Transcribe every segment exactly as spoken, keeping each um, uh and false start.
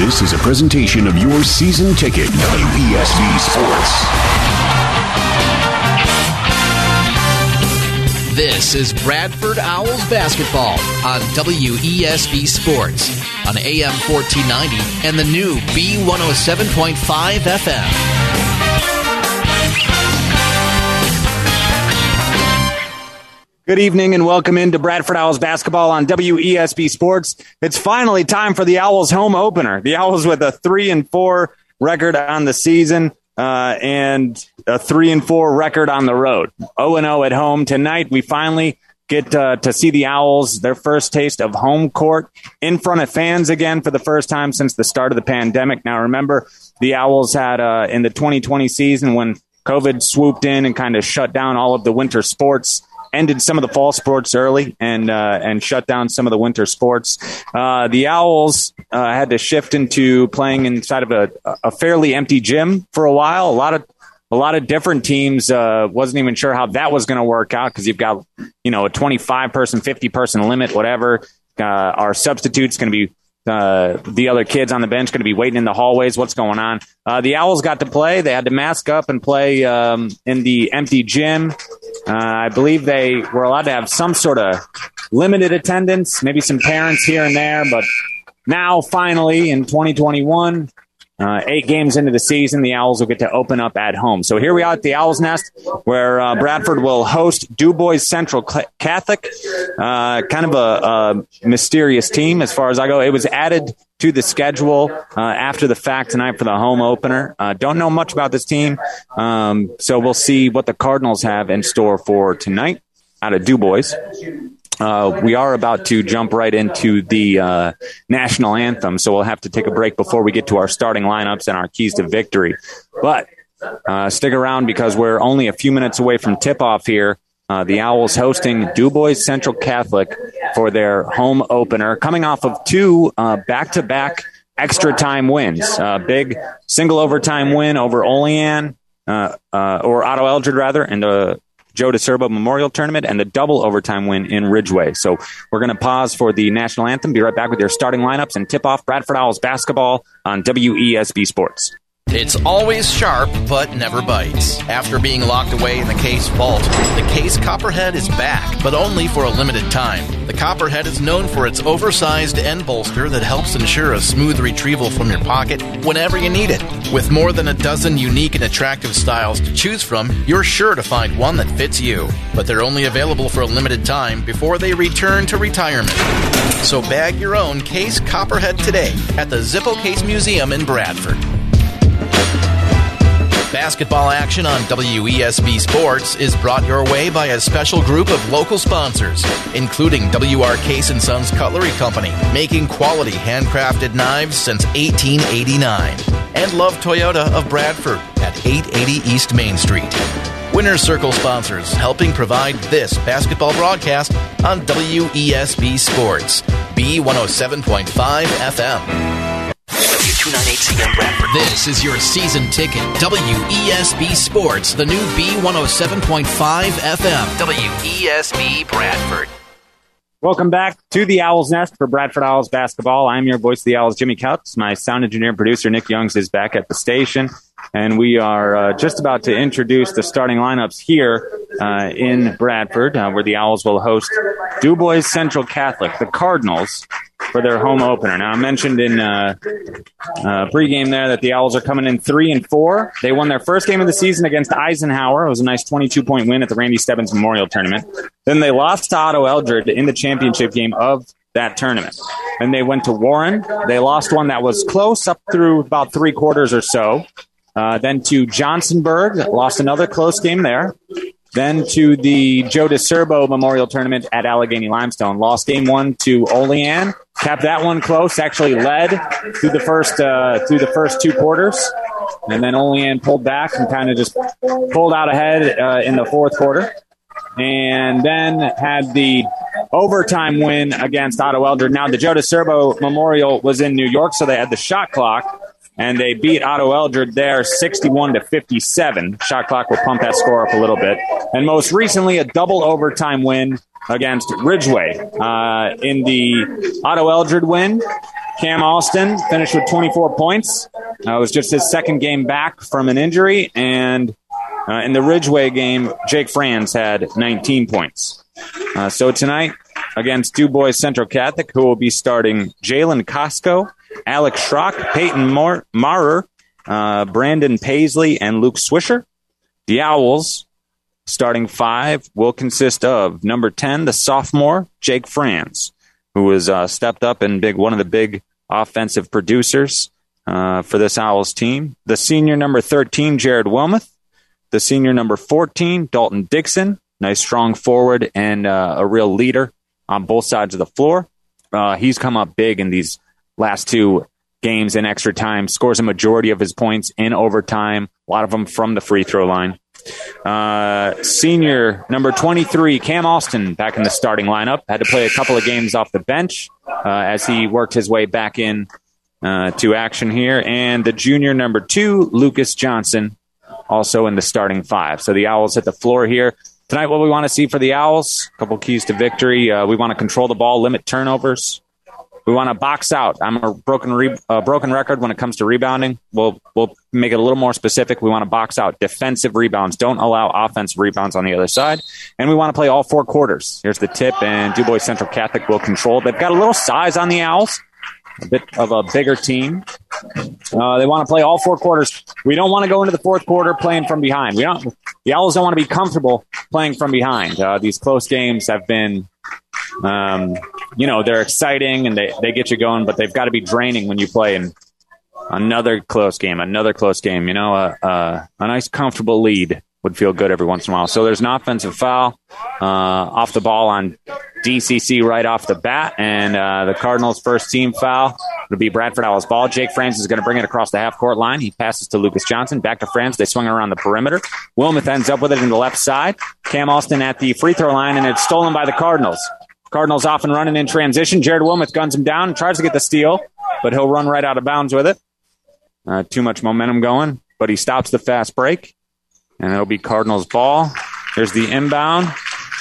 This is a presentation of your season ticket, W E S B Sports. This is Bradford Owls basketball on W E S B Sports on A M fourteen ninety and the new B one oh seven point five F M. Good evening and welcome into Bradford Owls basketball on W E S B Sports. It's finally time for the Owls home opener. The Owls with a three and four record on the season uh, and a three and four record on the road. oh and oh at home. Tonight we finally get uh, to see the Owls, their first taste of home court in front of fans again for the first time since the start of the pandemic. Now remember, the Owls had uh, in the twenty twenty season when COVID swooped in and kind of shut down all of the winter sports, ended some of the fall sports early and uh, and shut down some of the winter sports. Uh, the Owls uh, had to shift into playing inside of a, a fairly empty gym for a while. A lot of a lot of different teams uh, wasn't even sure how that was going to work out because you've got you know a twenty-five person, fifty person limit, whatever. Uh, our substitutes going to be. Uh, the other kids on the bench going to be waiting in the hallways. What's going on? Uh, the Owls got to play. They had to mask up and play um, in the empty gym. Uh, I believe they were allowed to have some sort of limited attendance, maybe some parents here and there. But now, finally, in twenty twenty-one, uh, eight games into the season, the Owls will get to open up at home. So here we are at the Owls Nest, where uh, Bradford will host DuBois Central Catholic. Uh, kind of a, a mysterious team as far as I go. It was added to the schedule uh, after the fact tonight for the home opener. Uh, don't know much about this team, um, so we'll see what the Cardinals have in store for tonight out of DuBois. Uh, we are about to jump right into the uh, national anthem, so we'll have to take a break before we get to our starting lineups and our keys to victory. But uh, stick around because we're only a few minutes away from tip-off here. Uh, the Owls hosting DuBois Central Catholic for their home opener, coming off of two uh, back-to-back extra time wins. Uh, big single overtime win over Olean, uh, uh, or Otto Eldred rather, and the Joe DeCerbo Memorial Tournament, and the double overtime win in Ridgeway. So we're going to pause for the national anthem, be right back with your starting lineups and tip-off Bradford Owls basketball on W E S B Sports. It's always sharp, but never bites. After being locked away in the Case vault, the Case Copperhead is back, but only for a limited time. The Copperhead is known for its oversized end bolster that helps ensure a smooth retrieval from your pocket whenever you need it. With more than a dozen unique and attractive styles to choose from, you're sure to find one that fits you. But they're only available for a limited time before they return to retirement. So bag your own Case Copperhead today at the Zippo Case Museum in Bradford. Basketball action on W E S B Sports is brought your way by a special group of local sponsors, including W R Case and Sons Cutlery Company, making quality handcrafted knives since eighteen eighty-nine, and Love Toyota of Bradford at eight eighty East Main Street. Winner's Circle sponsors, helping provide this basketball broadcast on W E S B Sports, B one oh seven point five F M. two ninety-eight C M Bradford. This is your season ticket. W E S B Sports, the new B one oh seven point five F M. W E S B Bradford. Welcome back to the Owls Nest for Bradford Owls basketball. I'm your voice of the Owls, Jimmy Couts. My sound engineer and producer, Nick Youngs, is back at the station. And we are uh, just about to introduce the starting lineups here uh, in Bradford, uh, where the Owls will host DuBois Central Catholic, the Cardinals, for their home opener. Now, I mentioned in uh, uh, pregame there that the Owls are coming in three and four. They won their first game of the season against Eisenhower. It was a nice twenty-two point win at the Randy Stebbins Memorial Tournament. Then they lost to Otto Eldred in the championship game of that tournament. Then they went to Warren. They lost one that was close up through about three quarters or so. Uh, then to Johnsonburg, lost another close game there. Then to the Joe DeCerbo Memorial Tournament at Allegheny Limestone. Lost game one to Olean. Kept that one close. Actually led through the first uh, through the first two quarters. And then Olean pulled back and kind of just pulled out ahead uh, in the fourth quarter. And then had the overtime win against Otto Eldred. Now, the Joe DeCerbo Memorial was in New York, so they had the shot clock. And they beat Otto Eldred there sixty-one to fifty-seven. Shot clock will pump that score up a little bit. And most recently, a double overtime win against Ridgeway. Uh, in the Otto Eldred win, Cam Austin finished with twenty-four points. Uh, it was just his second game back from an injury. And uh, in the Ridgeway game, Jake Franz had nineteen points. Uh, so tonight, against DuBois Central Catholic, who will be starting Jalen Costco, Alex Schrock, Peyton Mar- Marer, uh, Brandon Paisley, and Luke Swisher. The Owls, starting five, will consist of number ten, the sophomore, Jake Franz, who has uh, stepped up and big one of the big offensive producers uh, for this Owls team. The senior number thirteen, Jared Wilmoth. The senior number fourteen, Dalton Dixon. Nice, strong forward and uh, a real leader on both sides of the floor. Uh, he's come up big in these last two games in extra time, scores a majority of his points in overtime, a lot of them from the free throw line. Uh, senior number twenty-three, Cam Austin, back in the starting lineup. Had to play a couple of games off the bench uh, as he worked his way back in uh, to action here. And the junior number two, Lucas Johnson, also in the starting five. So the Owls hit the floor here. Tonight, what we want to see for the Owls, a couple keys to victory. Uh, we want to control the ball, limit turnovers. We want to box out. I'm a broken re- uh, broken record when it comes to rebounding. We'll we'll make it a little more specific. We want to box out defensive rebounds. Don't allow offensive rebounds on the other side. And we want to play all four quarters. Here's the tip, and DuBois Central Catholic will control. They've got a little size on the Owls, a bit of a bigger team. Uh, they want to play all four quarters. We don't want to go into the fourth quarter playing from behind. We don't. The Owls don't want to be comfortable playing from behind. Uh, these close games have been, um, you know, they're exciting and they, they get you going, but they've got to be draining when you play in another close game, another close game. You know, a, a, a nice comfortable lead would feel good every once in a while. So there's an offensive foul uh, off the ball on D C C right off the bat, and uh, the Cardinals' first team foul would be Bradford Owls ball. Jake Franz is going to bring it across the half-court line. He passes to Lucas Johnson. Back to Franz. They swing around the perimeter. Wilmoth ends up with it in the left side. Cam Austin at the free throw line, and it's stolen by the Cardinals. Cardinals off and running in transition. Jared Wilmoth guns him down and tries to get the steal, but he'll run right out of bounds with it. Uh, too much momentum going, but he stops the fast break. And it'll be Cardinals ball. Here's the inbound.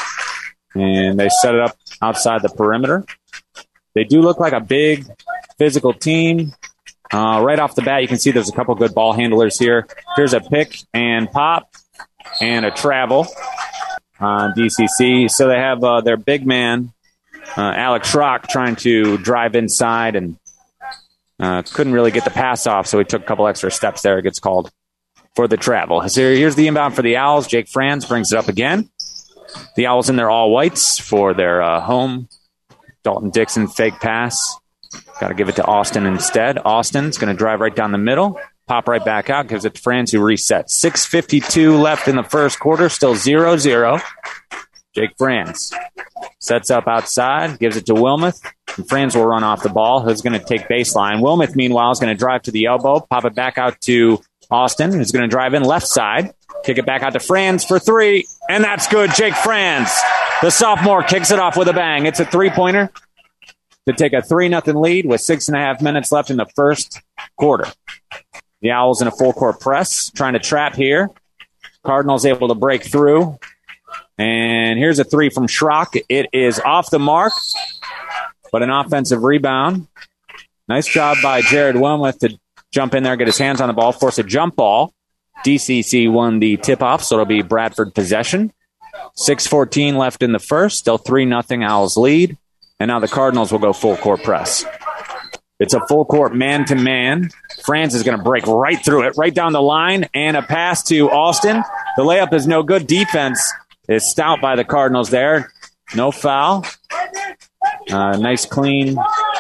And they set it up outside the perimeter. They do look like a big physical team. Uh, right off the bat, you can see there's a couple good ball handlers here. Here's a pick and pop and a travel on D C C. So they have uh, their big man, uh, Alex Schrock, trying to drive inside and uh, couldn't really get the pass off, so he took a couple extra steps there. It gets called for the travel. So here's the inbound for the Owls. Jake Franz brings it up again. The Owls in their all-whites for their uh, home. Dalton Dixon fake pass. Got to give it to Austin instead. Austin's going to drive right down the middle. Pop right back out. Gives it to Franz, who resets. six fifty-two left in the first quarter. Still zero zero. Jake Franz sets up outside. Gives it to Wilmoth. And Franz will run off the ball. Who's going to take baseline. Wilmoth, meanwhile, is going to drive to the elbow. Pop it back out to Austin, who's going to drive in left side. Kick it back out to Franz for three. And that's good. Jake Franz, the sophomore, kicks it off with a bang. It's a three-pointer to take a three nothing lead with six and a half minutes left in the first quarter. The Owls in a full-court press, trying to trap here. Cardinals able to break through. And here's a three from Schrock. It is off the mark, but an offensive rebound. Nice job by Jared Wilmoth to jump in there, get his hands on the ball, force a jump ball. D C C won the tip-off, so it'll be Bradford possession. six fourteen left in the first, still three nothing Owls lead. And now the Cardinals will go full-court press. It's a full-court man-to-man. Franz is going to break right through it, right down the line, and a pass to Austin. The layup is no good. Defense is stout by the Cardinals there. No foul. Uh, nice, clean,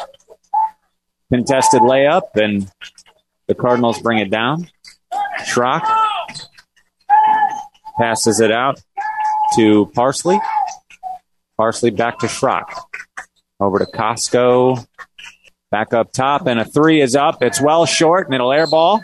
contested layup, and the Cardinals bring it down. Schrock passes it out to Parsley. Parsley back to Schrock. Over to Costco. Back up top, and a three is up. It's well short, and it'll airball.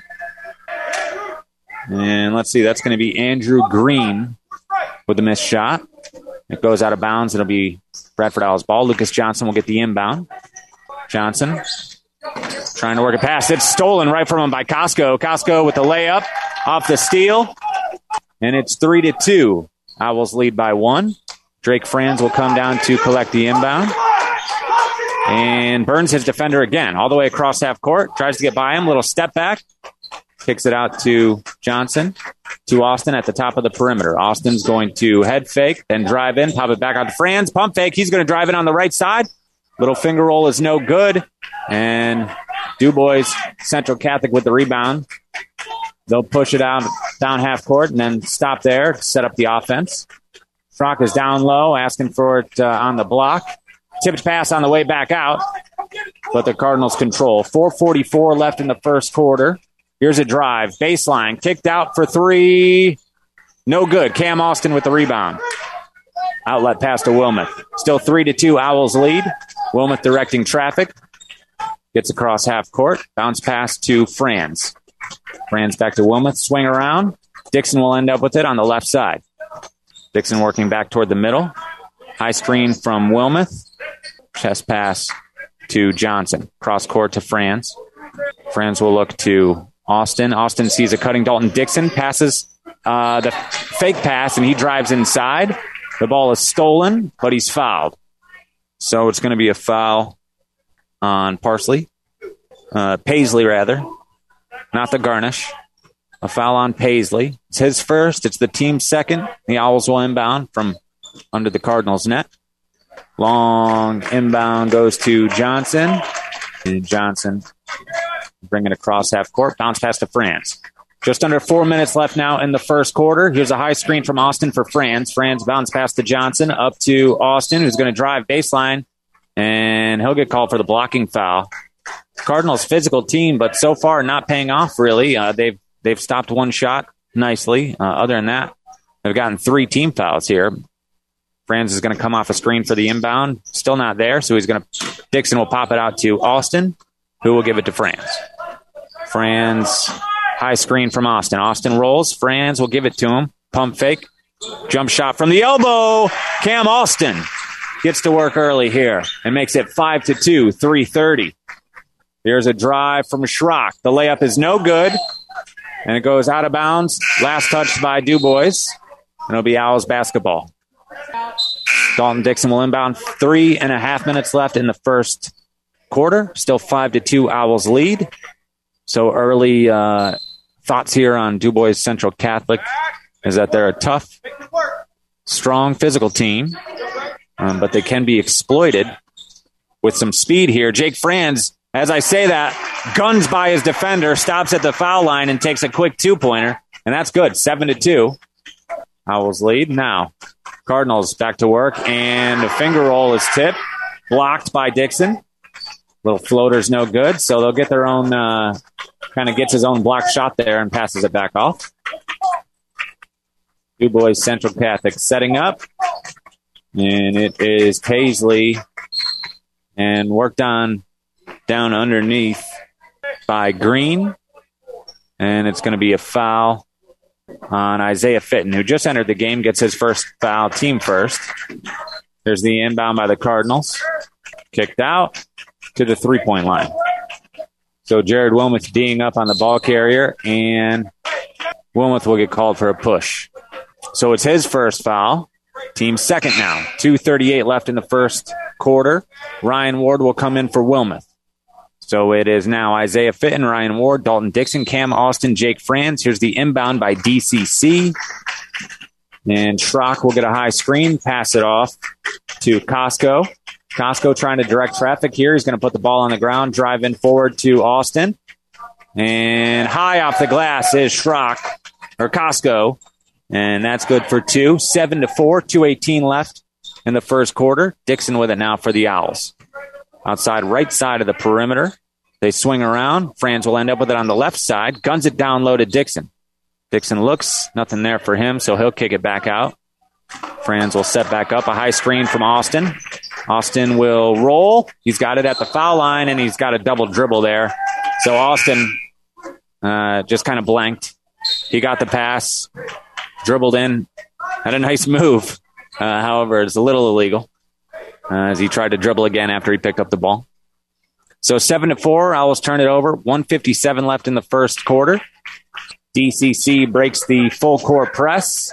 And let's see, that's going to be Andrew Green with a missed shot. It goes out of bounds. It'll be Bradford Owls ball. Lucas Johnson will get the inbound. Johnson trying to work a pass. It's stolen right from him by Costco. Costco with the layup off the steal. And it's three to two. Owls lead by one. Drake Franz will come down to collect the inbound. And burns his defender again, all the way across half court. Tries to get by him. Little step back. Kicks it out to Johnson, to Austin at the top of the perimeter. Austin's going to head fake, then drive in, pop it back out to Franz. Pump fake. He's going to drive in on the right side. Little finger roll is no good. And DuBois Central Catholic with the rebound. They'll push it out down half court and then stop there to set up the offense. Schrock is down low, asking for it uh, on the block. Tipped pass on the way back out, but the Cardinals control. four forty-four left in the first quarter. Here's a drive. Baseline. Kicked out for three. No good. Cam Austin with the rebound. Outlet pass to Wilmoth. Still three to two. Owls lead. Wilmoth directing traffic. Gets across half court. Bounce pass to Franz. Franz back to Wilmoth. Swing around. Dixon will end up with it on the left side. Dixon working back toward the middle. High screen from Wilmoth. Chest pass to Johnson. Cross court to Franz. Franz will look to Austin. Austin sees a cutting Dalton Dixon. Passes uh, the fake pass, and he drives inside. The ball is stolen, but he's fouled. So it's going to be a foul on Parsley. Uh, Paisley, rather. Not the garnish. A foul on Paisley. It's his first. It's the team's second. The Owls will inbound from under the Cardinals' net. Long inbound goes to Johnson. And Johnson bringing it across half court. Bounce pass to Franz. Just under four minutes left now in the first quarter. Here's a high screen from Austin for Franz. Franz bounce pass to Johnson. Up to Austin, who's going to drive baseline. And he'll get called for the blocking foul. Cardinals physical team, but so far not paying off really. Uh, they've they've stopped one shot nicely. Uh, other than that, they've gotten three team fouls here. Franz is going to come off a screen for the inbound. Still not there, so he's going to. Dixon will pop it out to Austin, who will give it to Franz. Franz, high screen from Austin. Austin rolls. Franz will give it to him. Pump fake. Jump shot from the elbow. Cam Austin gets to work early here and makes it five to two, three thirty. Here's a drive from Schrock. The layup is no good, and it goes out of bounds. Last touched by DuBois, and it'll be Owls basketball. Dalton Dixon will inbound. Three and a half minutes left in the first quarter. Still five to two Owls lead. So early uh, thoughts here on DuBois Central Catholic is that they're a tough, strong physical team, um, but they can be exploited with some speed here. Jake Franz, as I say that, guns by his defender, stops at the foul line and takes a quick two-pointer, and that's good. Seven to two. Owls lead now. Cardinals back to work, and the finger roll is tipped, blocked by Dixon. Little floater's no good, so they'll get their own, uh, kind of gets his own block shot there and passes it back off. DuBois Central Catholic setting up, and it is Paisley, and worked on down underneath by Green, and it's going to be a foul on Isaiah Fitton, who just entered the game, gets his first foul, team first. There's the inbound by the Cardinals. Kicked out to the three-point line. So Jared Wilmoth D'ing up on the ball carrier, and Wilmoth will get called for a push. So it's his first foul. Team second now. two thirty-eight left in the first quarter. Ryan Ward will come in for Wilmoth. So it is now Isaiah Fitton, Ryan Ward, Dalton Dixon, Cam Austin, Jake Franz. Here's the inbound by D C C. And Schrock will get a high screen, pass it off to Costco. Costco trying to direct traffic here. He's going to put the ball on the ground, drive in forward to Austin. And high off the glass is Schrock, or Costco. And that's good for two. Seven to four, two eighteen left in the first quarter. Dixon with it now for the Owls. Outside right side of the perimeter. They swing around. Franz will end up with it on the left side. Guns it down low to Dixon. Dixon looks. Nothing there for him, so he'll kick it back out. Franz will set back up. A high screen from Austin. Austin will roll. He's got it at the foul line, and he's got a double dribble there. So Austin uh, just kind of blanked. He got the pass, dribbled in, had a nice move. Uh, however, it's a little illegal. Uh, as he tried to dribble again after he picked up the ball. So seven to four, Owls turn it over. one fifty-seven left in the first quarter. D C C breaks the full court press.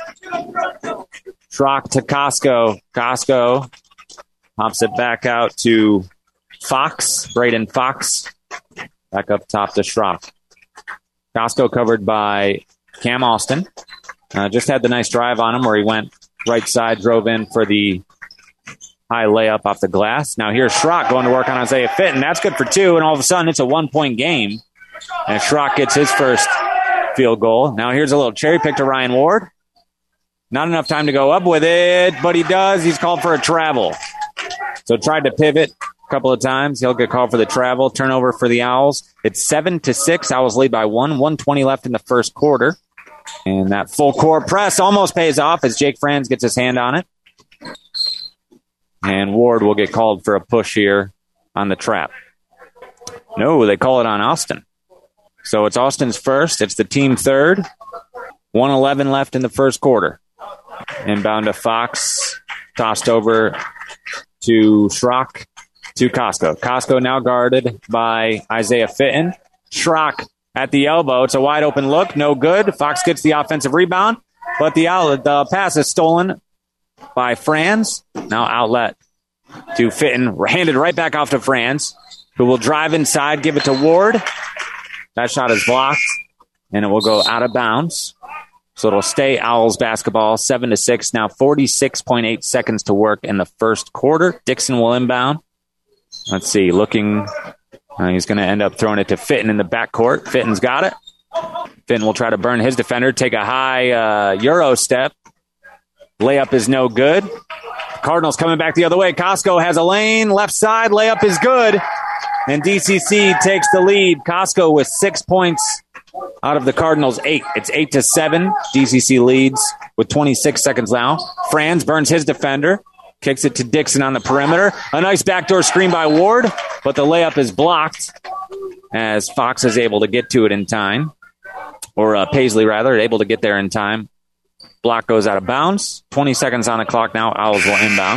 Schrock to Costco. Costco pops it back out to Fox, Braden Fox. Back up top to Schrock. Costco covered by Cam Austin. Uh, just had the nice drive on him where he went right side, drove in for the high layup off the glass. Now here's Schrock going to work on Isaiah Fitton. That's good for two, and all of a sudden it's a one-point game. And Schrock gets his first field goal. Now here's a little cherry pick to Ryan Ward. Not enough time to go up with it, but he does. He's called for a travel. So tried to pivot a couple of times. He'll get called for the travel. Turnover for the Owls. It's seven to six. Owls lead by one. one twenty left in the first quarter. And that full court press almost pays off as Jake Franz gets his hand on it. And Ward will get called for a push here on the trap. No, they call it on Austin. So it's Austin's first. It's the team third. one eleven left in the first quarter. Inbound to Fox. Tossed over to Schrock to Costco. Costco now guarded by Isaiah Fitton. Schrock at the elbow. It's a wide open look. No good. Fox gets the offensive rebound, but the outlet, the pass is stolen by Franz. Now outlet to Fitton. Handed right back off to Franz, who will drive inside, give it to Ward. That shot is blocked, and it will go out of bounds. So it'll stay Owls basketball, seven to six. Now forty-six point eight seconds to work in the first quarter. Dixon will inbound. Let's see, looking... Uh, he's going to end up throwing it to Fitton in the backcourt. Fitton's got it. Fitton will try to burn his defender, take a high uh, Euro step. Layup is no good. Cardinals coming back the other way. Costco has a lane. Left side, layup is good. And D C C takes the lead. Costco with six points out of the Cardinals' eight. It's eight to seven. D C C leads with twenty-six seconds now. Franz burns his defender. Kicks it to Dixon on the perimeter. A nice backdoor screen by Ward, but the layup is blocked as Fox is able to get to it in time. Or uh, Paisley, rather, able to get there in time. Block goes out of bounds. twenty seconds on the clock now. Owls will inbound.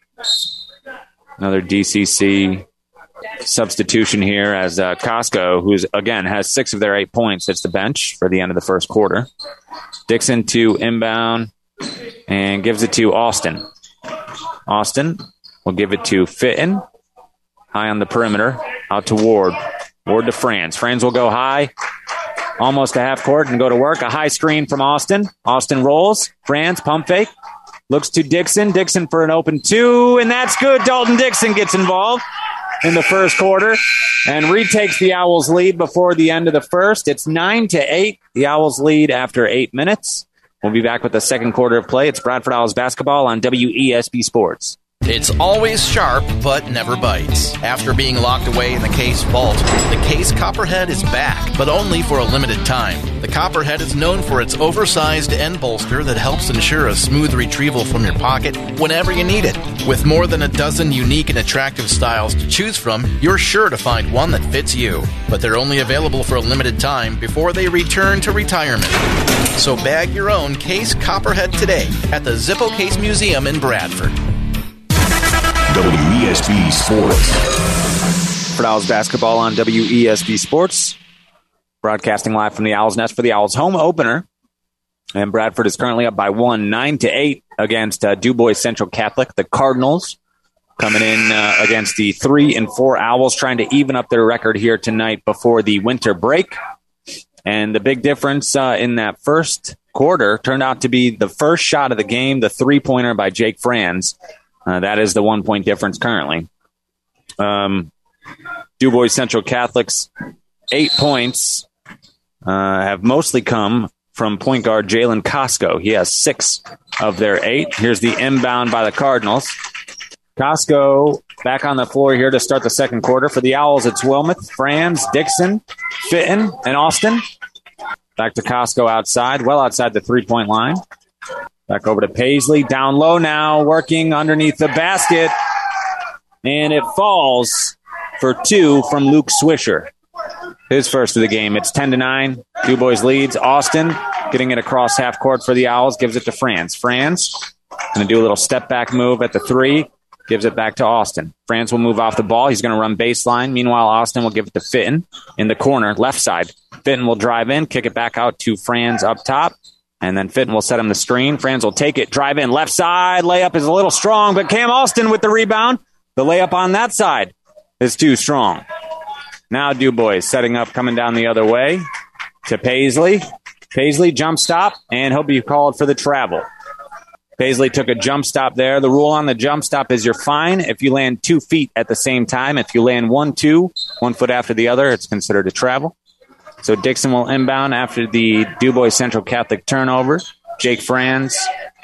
Another D C C substitution here as uh, Costco, who's, again, has six of their eight points, hits the bench for the end of the first quarter. Dixon to inbound and gives it to Austin. Austin will give it to Fitton. High on the perimeter. Out to Ward. Ward to Franz. Franz will go high. Almost to half court and go to work. A high screen from Austin. Austin rolls. Franz, pump fake. Looks to Dixon. Dixon for an open two. And that's good. Dalton Dixon gets involved in the first quarter and retakes the Owls lead before the end of the first. It's nine to eight. The Owls lead after eight minutes. We'll be back with the second quarter of play. It's Bradford Owls basketball on W E S B Sports. It's always sharp, but never bites. After being locked away in the Case vault, the Case Copperhead is back, but only for a limited time. The Copperhead is known for its oversized end bolster that helps ensure a smooth retrieval from your pocket whenever you need it. With more than a dozen unique and attractive styles to choose from, you're sure to find one that fits you. But they're only available for a limited time before they return to retirement. So bag your own Case Copperhead today at the Zippo Case Museum in Bradford. W E S B Sports. For Owls basketball on W E S B Sports. Broadcasting live from the Owls Nest for the Owls home opener. And Bradford is currently up by one, nine to eight against uh, DuBois Central Catholic. The Cardinals coming in uh, against the three and four Owls, trying to even up their record here tonight before the winter break. And the big difference uh, in that first quarter turned out to be the first shot of the game, the three-pointer by Jake Franz. Uh, that is the one-point difference currently. Um, DuBois Central Catholic's eight points uh, have mostly come from point guard Jalen Costco. He has six of their eight. Here's the inbound by the Cardinals. Costco back on the floor here to start the second quarter. For the Owls, it's Wilmoth, Franz, Dixon, Fitton, and Austin. Back to Costco outside, well outside the three-point line. Back over to Paisley, down low now, working underneath the basket. And it falls for two from Luke Swisher. His first of the game. It's ten to nine. DuBois leads. Austin getting it across half court for the Owls. Gives it to Franz. Franz going to do a little step back move at the three. Gives it back to Austin. Franz will move off the ball. He's going to run baseline. Meanwhile, Austin will give it to Fitton in the corner, left side. Fitton will drive in, kick it back out to Franz up top. And then Fitton will set him the screen. Franz will take it, drive in, left side. Layup is a little strong, but Cam Austin with the rebound. The layup on that side is too strong. Now DuBois setting up, coming down the other way to Paisley. Paisley jump stop, and he'll be called for the travel. Paisley took a jump stop there. The rule on the jump stop is you're fine if you land two feet at the same time. If you land one, two, one foot after the other, it's considered a travel. So Dixon will inbound after the DuBois Central Catholic turnover. Jake Franz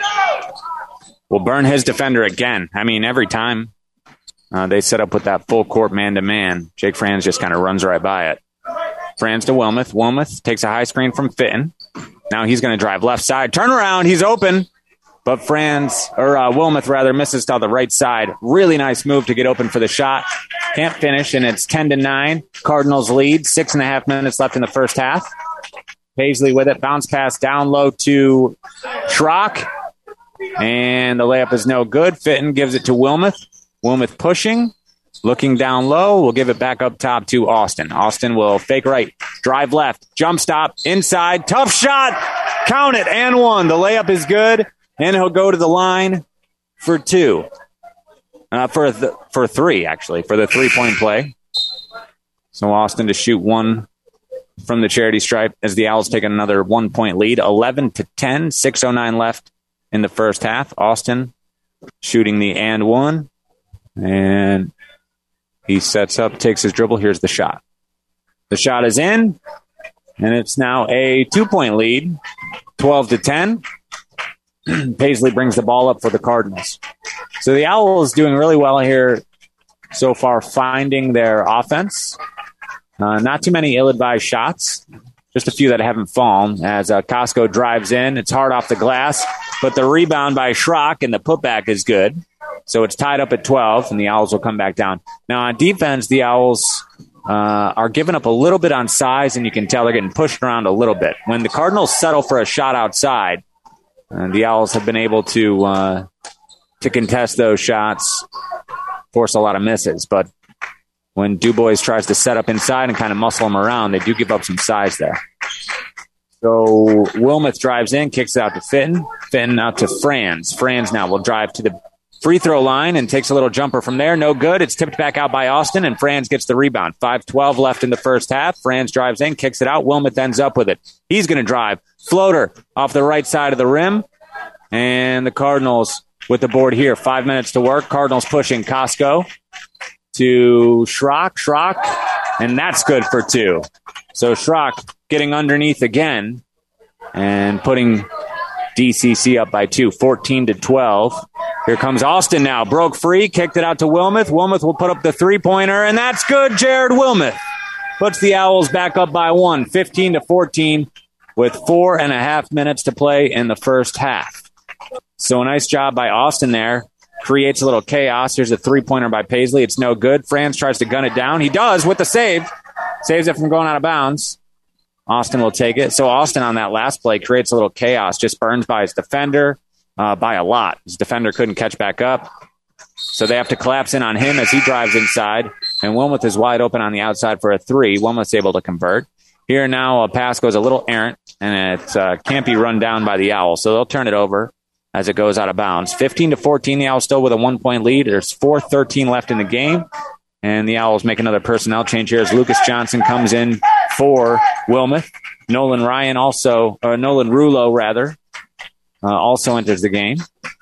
will burn his defender again. I mean, every time uh, they set up with that full court man-to-man, Jake Franz just kind of runs right by it. Franz to Wilmoth. Wilmoth takes a high screen from Fitton. Now he's going to drive left side. Turn around. He's open. But Franz, or uh, Wilmoth rather, misses to the right side. Really nice move to get open for the shot. Can't finish, and it's ten to nine. Cardinals lead. Six and a half minutes left in the first half. Paisley with it. Bounce pass down low to Schrock. And the layup is no good. Fitton gives it to Wilmoth. Wilmoth pushing. Looking down low. We'll give it back up top to Austin. Austin will fake right. Drive left. Jump stop. Inside. Tough shot. Count it. And one. The layup is good. And he'll go to the line for two. Uh, for th- for three, actually. For the three-point play. So Austin to shoot one from the charity stripe as the Owls take another one-point lead. eleven to ten. six oh nine left in the first half. Austin shooting the and one. And he sets up, takes his dribble. Here's the shot. The shot is in. And it's now a two-point lead. twelve to ten. Paisley brings the ball up for the Cardinals. So the Owls doing really well here so far, finding their offense. Uh, not too many ill-advised shots. Just a few that haven't fallen as uh, Costco drives in. It's hard off the glass, but the rebound by Schrock and the putback is good. So it's tied up at twelve, and the Owls will come back down. Now on defense, the Owls uh, are giving up a little bit on size, and you can tell they're getting pushed around a little bit. When the Cardinals settle for a shot outside, uh, the Owls have been able to uh, to contest those shots, force a lot of misses. But when DuBois tries to set up inside and kind of muscle them around, they do give up some size there. So Wilmoth drives in, kicks it out to Fitton. Fitton out to Franz. Franz now will drive to the free throw line and takes a little jumper from there. No good. It's tipped back out by Austin, and Franz gets the rebound. five twelve left in the first half. Franz drives in, kicks it out. Wilmoth ends up with it. He's going to drive. Floater off the right side of the rim. And the Cardinals with the board here. Five minutes to work. Cardinals pushing Costco to Schrock. Schrock. And that's good for two. So Schrock getting underneath again and putting D C C up by two, fourteen to twelve. Here comes Austin now. Broke free, kicked it out to Wilmoth. Wilmoth will put up the three-pointer, and that's good. Jared Wilmoth puts the Owls back up by one, fifteen to fourteen, with four and a half minutes to play in the first half. So a nice job by Austin there. Creates a little chaos. Here's a three-pointer by Paisley. It's no good. Franz tries to gun it down. He does with the save. Saves it from going out of bounds. Austin will take it. So Austin on that last play creates a little chaos. Just burns by his defender uh, by a lot. His defender couldn't catch back up. So they have to collapse in on him as he drives inside. And Wilmoth is wide open on the outside for a three. Wilmoth's able to convert. Here now a pass goes a little errant, and it uh, can't be run down by the Owls. So they'll turn it over as it goes out of bounds. fifteen to fourteen, the Owls still with a one-point lead. There's four thirteen left in the game. And the Owls make another personnel change here as Lucas Johnson comes in for Wilmoth. Nolan Ryan also, or Nolan Rulo rather, uh, also enters the game.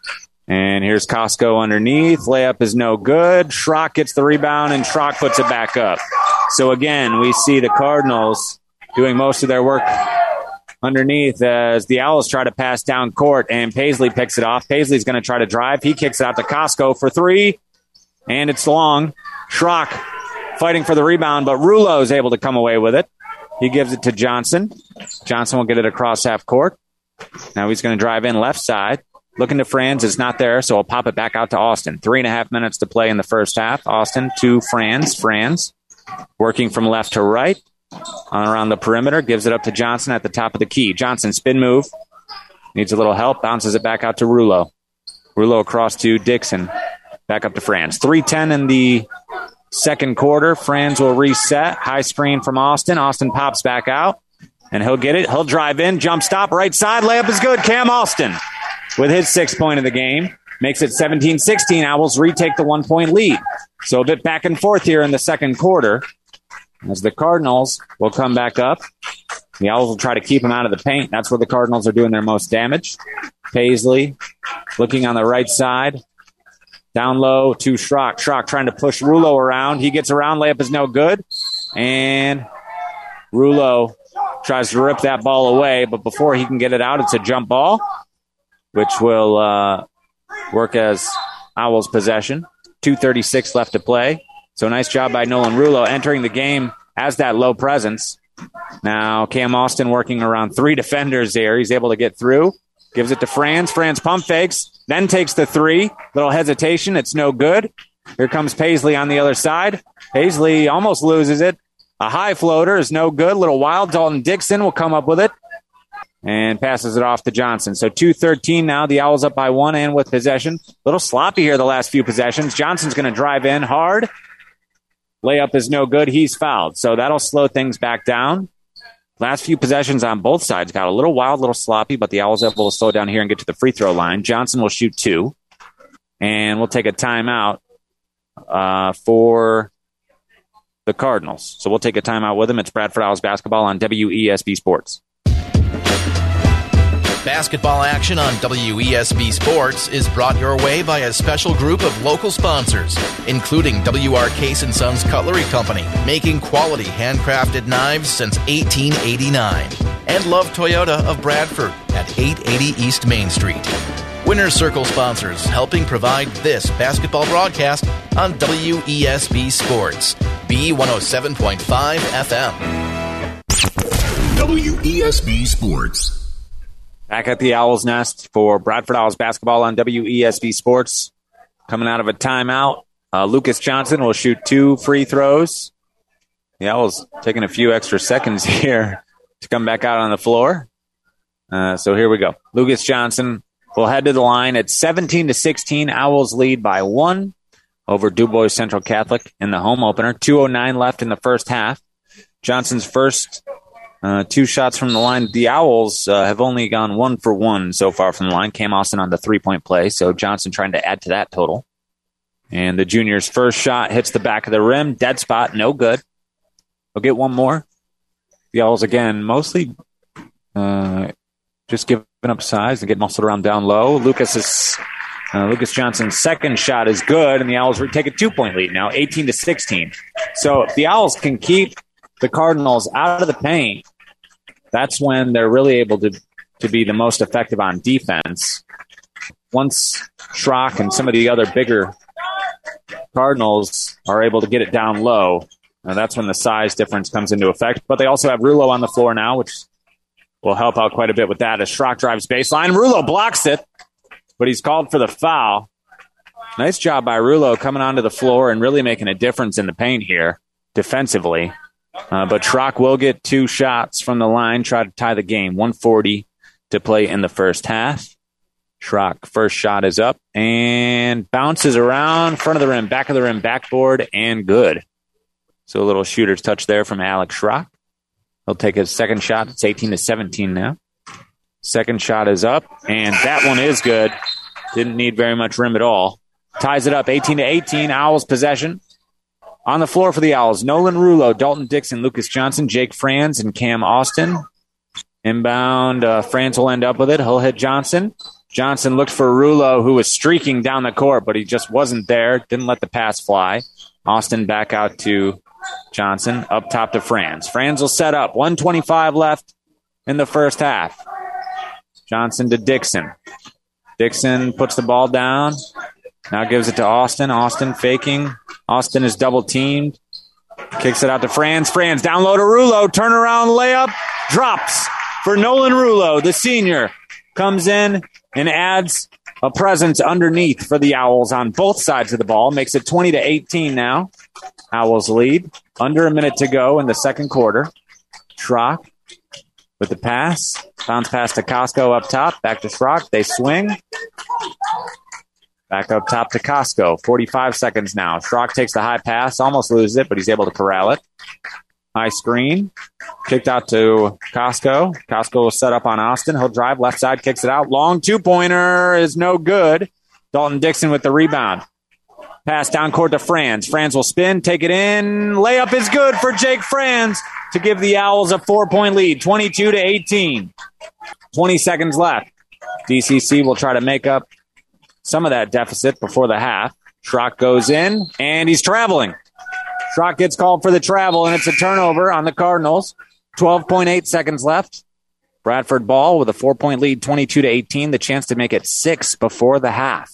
And here's Costco underneath. Layup is no good. Schrock gets the rebound, and Schrock puts it back up. So again, we see the Cardinals doing most of their work underneath as the Owls try to pass down court, and Paisley picks it off. Paisley's going to try to drive. He kicks it out to Costco for three, and it's long. Schrock fighting for the rebound, but Rulo is able to come away with it. He gives it to Johnson. Johnson will get it across half court. Now he's going to drive in left side. Looking to Franz. It's not there, so he'll pop it back out to Austin. Three and a half minutes to play in the first half. Austin to Franz. Franz working from left to right on around the perimeter. Gives it up to Johnson at the top of the key. Johnson spin move. Needs a little help. Bounces it back out to Rulo. Rulo across to Dixon. Back up to Franz. three ten in the second quarter. Franz will reset. High screen from Austin. Austin pops back out, and he'll get it. He'll drive in. Jump stop. Right side. Layup is good. Cam Austin with his sixth point of the game. makes it seventeen sixteen. Owls retake the one-point lead. So a bit back and forth here in the second quarter as the Cardinals will come back up. The Owls will try to keep them out of the paint. That's where the Cardinals are doing their most damage. Paisley looking on the right side. Down low to Schrock. Schrock trying to push Rulo around. He gets around. Layup is no good. And Rulo tries to rip that ball away, but before he can get it out, it's a jump ball, which will uh, work as Owls possession. two thirty-six left to play. So nice job by Nolan Rulo entering the game as that low presence. Now Cam Austin working around three defenders there. He's able to get through. Gives it to Franz. Franz pump fakes, then takes the three. Little hesitation. It's no good. Here comes Paisley on the other side. Paisley almost loses it. A high floater is no good. Little wild. Dalton Dixon will come up with it and passes it off to Johnson. So two thirteen now. The Owls up by one and with possession. A little sloppy here the last few possessions. Johnson's going to drive in hard. Layup is no good. He's fouled. So that'll slow things back down. Last few possessions on both sides got a little wild, a little sloppy, but the Owls able to slow down here and get to the free throw line. Johnson will shoot two. And we'll take a timeout uh, for the Cardinals. So we'll take a timeout with them. It's Bradford Owls basketball on W E S B Sports. Basketball action on W E S B Sports is brought your way by a special group of local sponsors, including W R Case and Sons Cutlery Company, making quality handcrafted knives since eighteen eighty-nine, and Love Toyota of Bradford at eight eighty East Main Street. Winner's Circle sponsors helping provide this basketball broadcast on W E S B Sports, B one oh seven point five F M. W E S B Sports. Back at the Owl's Nest for Bradford Owls basketball on W E S B Sports. Coming out of a timeout, uh, Lucas Johnson will shoot two free throws. The Owls taking a few extra seconds here to come back out on the floor. Uh, so here we go. Lucas Johnson will head to the line at seventeen to sixteen. Owls lead by one over DuBois Central Catholic in the home opener. two oh nine left in the first half. Johnson's first Uh, two shots from the line. The Owls uh, have only gone one for one so far from the line. Cam Austin on the three-point play, so Johnson trying to add to that total. And the junior's first shot hits the back of the rim. Dead spot, no good. We'll get one more. The Owls, again, mostly uh, just giving up size and get muscled around down low. Lucas's, uh, Lucas Johnson's second shot is good, and the Owls take a two-point lead now, eighteen to sixteen. So if the Owls can keep the Cardinals out of the paint, that's when they're really able to, to be the most effective on defense. Once Schrock and some of the other bigger Cardinals are able to get it down low, and that's when the size difference comes into effect. But they also have Rulo on the floor now, which will help out quite a bit with that as Schrock drives baseline. Rulo blocks it, but he's called for the foul. Nice job by Rulo coming onto the floor and really making a difference in the paint here defensively. Uh, but Schrock will get two shots from the line, try to tie the game. one forty to play in the first half. Schrock, first shot is up and bounces around front of the rim, back of the rim, backboard, and good. So a little shooter's touch there from Alex Schrock. He'll take his second shot. It's eighteen to seventeen now. Second shot is up, and that one is good. Didn't need very much rim at all. Ties it up eighteen to eighteen. Owls possession. On the floor for the Owls, Nolan Rulo, Dalton Dixon, Lucas Johnson, Jake Franz, and Cam Austin. Inbound, uh, Franz will end up with it. He'll hit Johnson. Johnson looked for Rulo, who was streaking down the court, but he just wasn't there. Didn't let the pass fly. Austin back out to Johnson. Up top to Franz. Franz will set up. one twenty-five left in the first half. Johnson to Dixon. Dixon puts the ball down. Now gives it to Austin. Austin faking. Austin is double teamed. Kicks it out to Franz. Franz down low to Rulo. Turnaround layup. Drops for Nolan Rulo. The senior comes in and adds a presence underneath for the Owls on both sides of the ball. Makes it twenty to eighteen now. Owls lead. Under a minute to go in the second quarter. Schrock with the pass. Bounce pass to Costco up top. Back to Schrock. They swing. Back up top to Costco. forty-five seconds now. Schrock takes the high pass. Almost loses it, but he's able to corral it. High screen. Kicked out to Costco. Costco will set up on Austin. He'll drive left side, kicks it out. Long two-pointer is no good. Dalton Dixon with the rebound. Pass down court to Franz. Franz will spin, take it in. Layup is good for Jake Franz to give the Owls a four-point lead, twenty-two to eighteen. twenty seconds left. D C C will try to make up some of that deficit before the half. Schrock goes in, and he's traveling. Schrock gets called for the travel, and it's a turnover on the Cardinals. twelve point eight seconds left. Bradford ball with a four-point lead, twenty-two to eighteen. The chance to make it six before the half.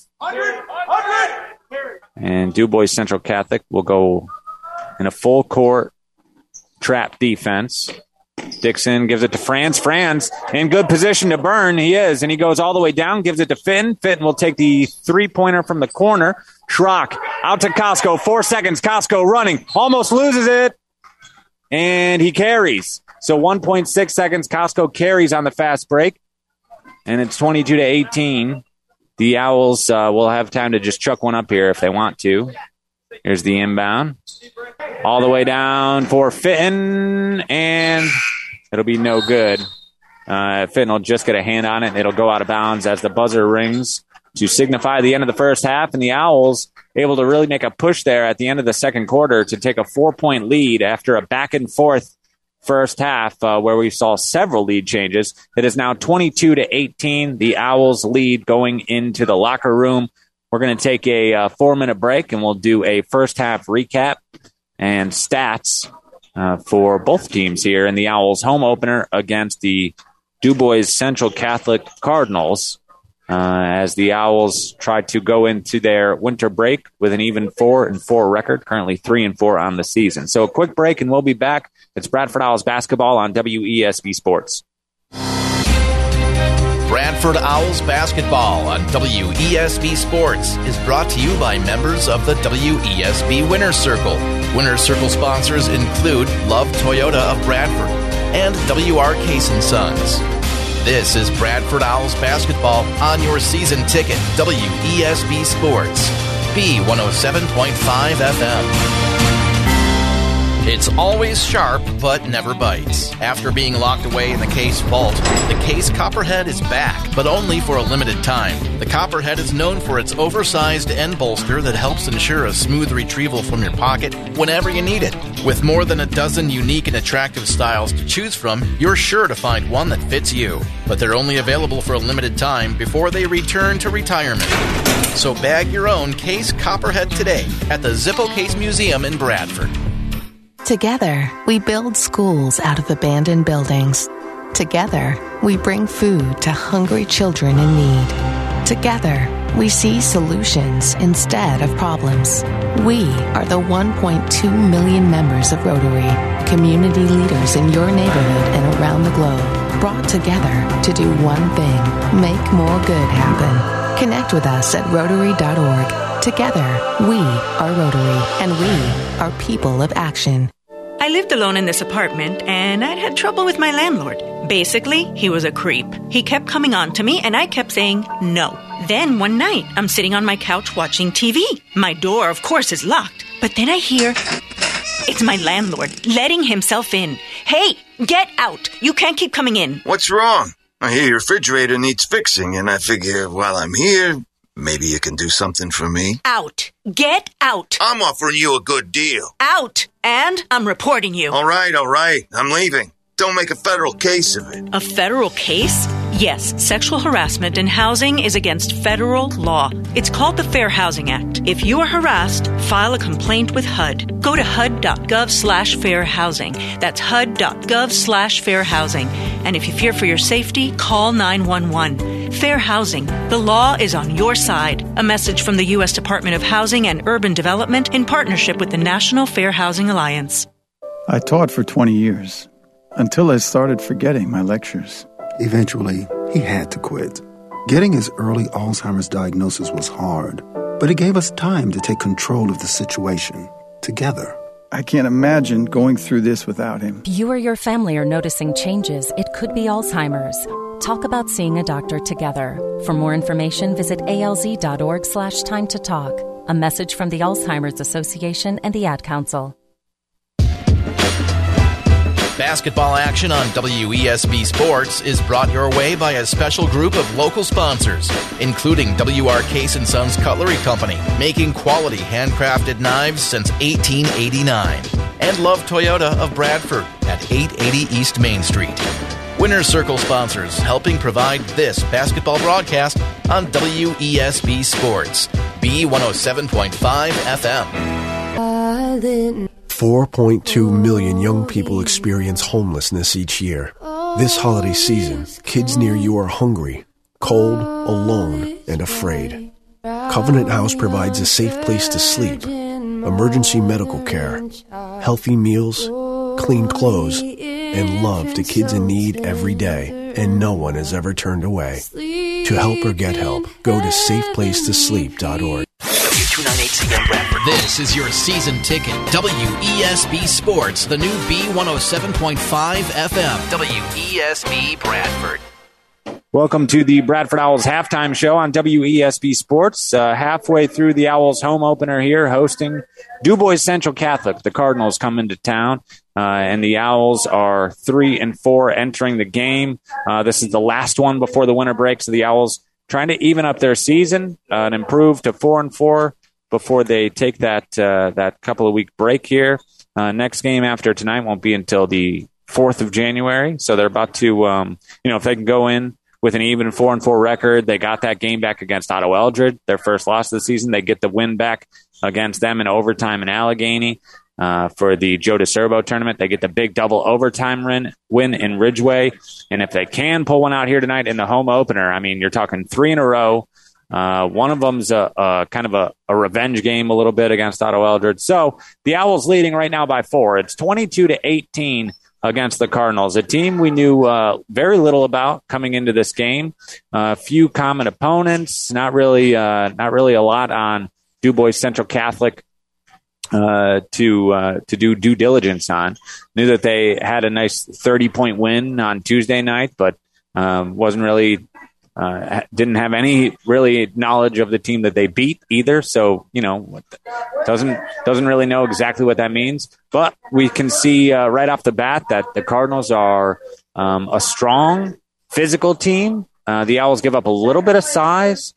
And DuBois Central Catholic will go in a full-court trap defense. Dixon gives it to Franz. Franz in good position to burn. He is, and he goes all the way down, gives it to Fitton. Fitton will take the three-pointer from the corner. Schrock out to Costco. Four seconds. Costco running. Almost loses it. And he carries. So one point six seconds. Costco carries on the fast break. And it's twenty-two to eighteen. The Owls uh, will have time to just chuck one up here if they want to. Here's the inbound. All the way down for Fitton. And it'll be no good. Uh, Fitton will just get a hand on it, and it'll go out of bounds as the buzzer rings to signify the end of the first half. And the Owls able to really make a push there at the end of the second quarter to take a four-point lead after a back-and-forth first half uh, where we saw several lead changes. It is now twenty-two to eighteen. The Owls lead going into the locker room. We're going to take a uh, four-minute break, and we'll do a first-half recap and stats uh, for both teams here in the Owls home opener against the DuBois Central Catholic Cardinals uh, as the Owls try to go into their winter break with an even four and four record, currently three and four on the season. So a quick break, and we'll be back. It's Bradford Owls basketball on W E S B Sports. Bradford Owls basketball on W E S B Sports is brought to you by members of the W E S B Winner's Circle. Winner's Circle sponsors include Love Toyota of Bradford and W R Case and Sons. This is Bradford Owls basketball on your season ticket, W E S B Sports, B one oh seven point five F M. It's always sharp, but never bites. After being locked away in the Case vault, the Case Copperhead is back, but only for a limited time. The Copperhead is known for its oversized end bolster that helps ensure a smooth retrieval from your pocket whenever you need it. With more than a dozen unique and attractive styles to choose from, you're sure to find one that fits you. But they're only available for a limited time before they return to retirement. So bag your own Case Copperhead today at the Zippo Case Museum in Bradford. Together, we build schools out of abandoned buildings. Together, we bring food to hungry children in need. Together, we see solutions instead of problems. We are the one point two million members of Rotary, community leaders in your neighborhood and around the globe, brought together to do one thing: make more good happen. Connect with us at Rotary dot org. Together, we are Rotary, and we are people of action. I lived alone in this apartment, and I'd had trouble with my landlord. Basically, he was a creep. He kept coming on to me, and I kept saying no. Then one night, I'm sitting on my couch watching T V. My door, of course, is locked. But then I hear, it's my landlord letting himself in. Hey, get out. You can't keep coming in. What's wrong? I hear your refrigerator needs fixing, and I figure while I'm here, maybe you can do something for me. Out. Get out. I'm offering you a good deal. Out. And I'm reporting you. All right, all right. I'm leaving. Don't make a federal case of it. A federal case? Yes, sexual harassment in housing is against federal law. It's called the Fair Housing Act. If you are harassed, file a complaint with H U D. Go to H U D dot gov slash fair housing. That's H U D dot gov slash fair housing. And if you fear for your safety, call nine one one. Fair housing. The law is on your side. A message from the U S Department of Housing and Urban Development in partnership with the National Fair Housing Alliance. I taught for twenty years, until I started forgetting my lectures. Eventually, he had to quit. Getting his early Alzheimer's diagnosis was hard, but it gave us time to take control of the situation together. I can't imagine going through this without him. If you or your family are noticing changes, it could be Alzheimer's. Talk about seeing a doctor together. For more information, visit A L Z dot org slash time to talk. A message from the Alzheimer's Association and the Ad Council. Basketball action on W E S B Sports is brought your way by a special group of local sponsors, including W R Case and Sons Cutlery Company, making quality handcrafted knives since eighteen eighty-nine, and Love Toyota of Bradford at eight eighty East Main Street. Winner's Circle sponsors helping provide this basketball broadcast on W E S B Sports, B one oh seven point five F M. four point two million young people experience homelessness each year. This holiday season, kids near you are hungry, cold, alone, and afraid. Covenant House provides a safe place to sleep, emergency medical care, healthy meals, clean clothes, and love to kids in need every day, and no one is ever turned away. To help or get help, go to safe place to sleep dot org. W two ninety-eight C M Bradford. This is your season ticket. W E S B Sports, the new B one oh seven point five F M. W E S B Bradford. Welcome to the Bradford Owls halftime show on W E S B Sports. Uh, halfway through the Owls home opener here, hosting DuBois Central Catholic. The Cardinals come into town, uh, and the Owls are three and four entering the game. Uh, this is the last one before the winter break, so the Owls trying to even up their season uh, and improve to four and four before they take that uh, that couple of week break here. Uh, next game after tonight won't be until the fourth of January, so they're about to, um, you know, if they can go in with an even four and four record, they got that game back against Otto Eldred, their first loss of the season. They get the win back against them in overtime in Allegheny uh, for the Joe DeCerbo tournament. They get the big double overtime win, win in Ridgeway. And if they can pull one out here tonight in the home opener, I mean, you're talking three in a row. Uh, one of them's a, a kind of a, a revenge game a little bit against Otto Eldred. So the Owls leading right now by four. It's twenty-two to eighteen against the Cardinals, a team we knew uh, very little about coming into this game. A uh, few common opponents, not really, uh, not really a lot on DuBois Central Catholic uh, to uh, to do due diligence on. Knew that they had a nice thirty point win on Tuesday night, but um, wasn't really. Uh, didn't have any really knowledge of the team that they beat either, so you know doesn't doesn't really know exactly what that means. But we can see uh, right off the bat that the Cardinals are um, a strong, physical team. Uh, the Owls give up a little bit of size.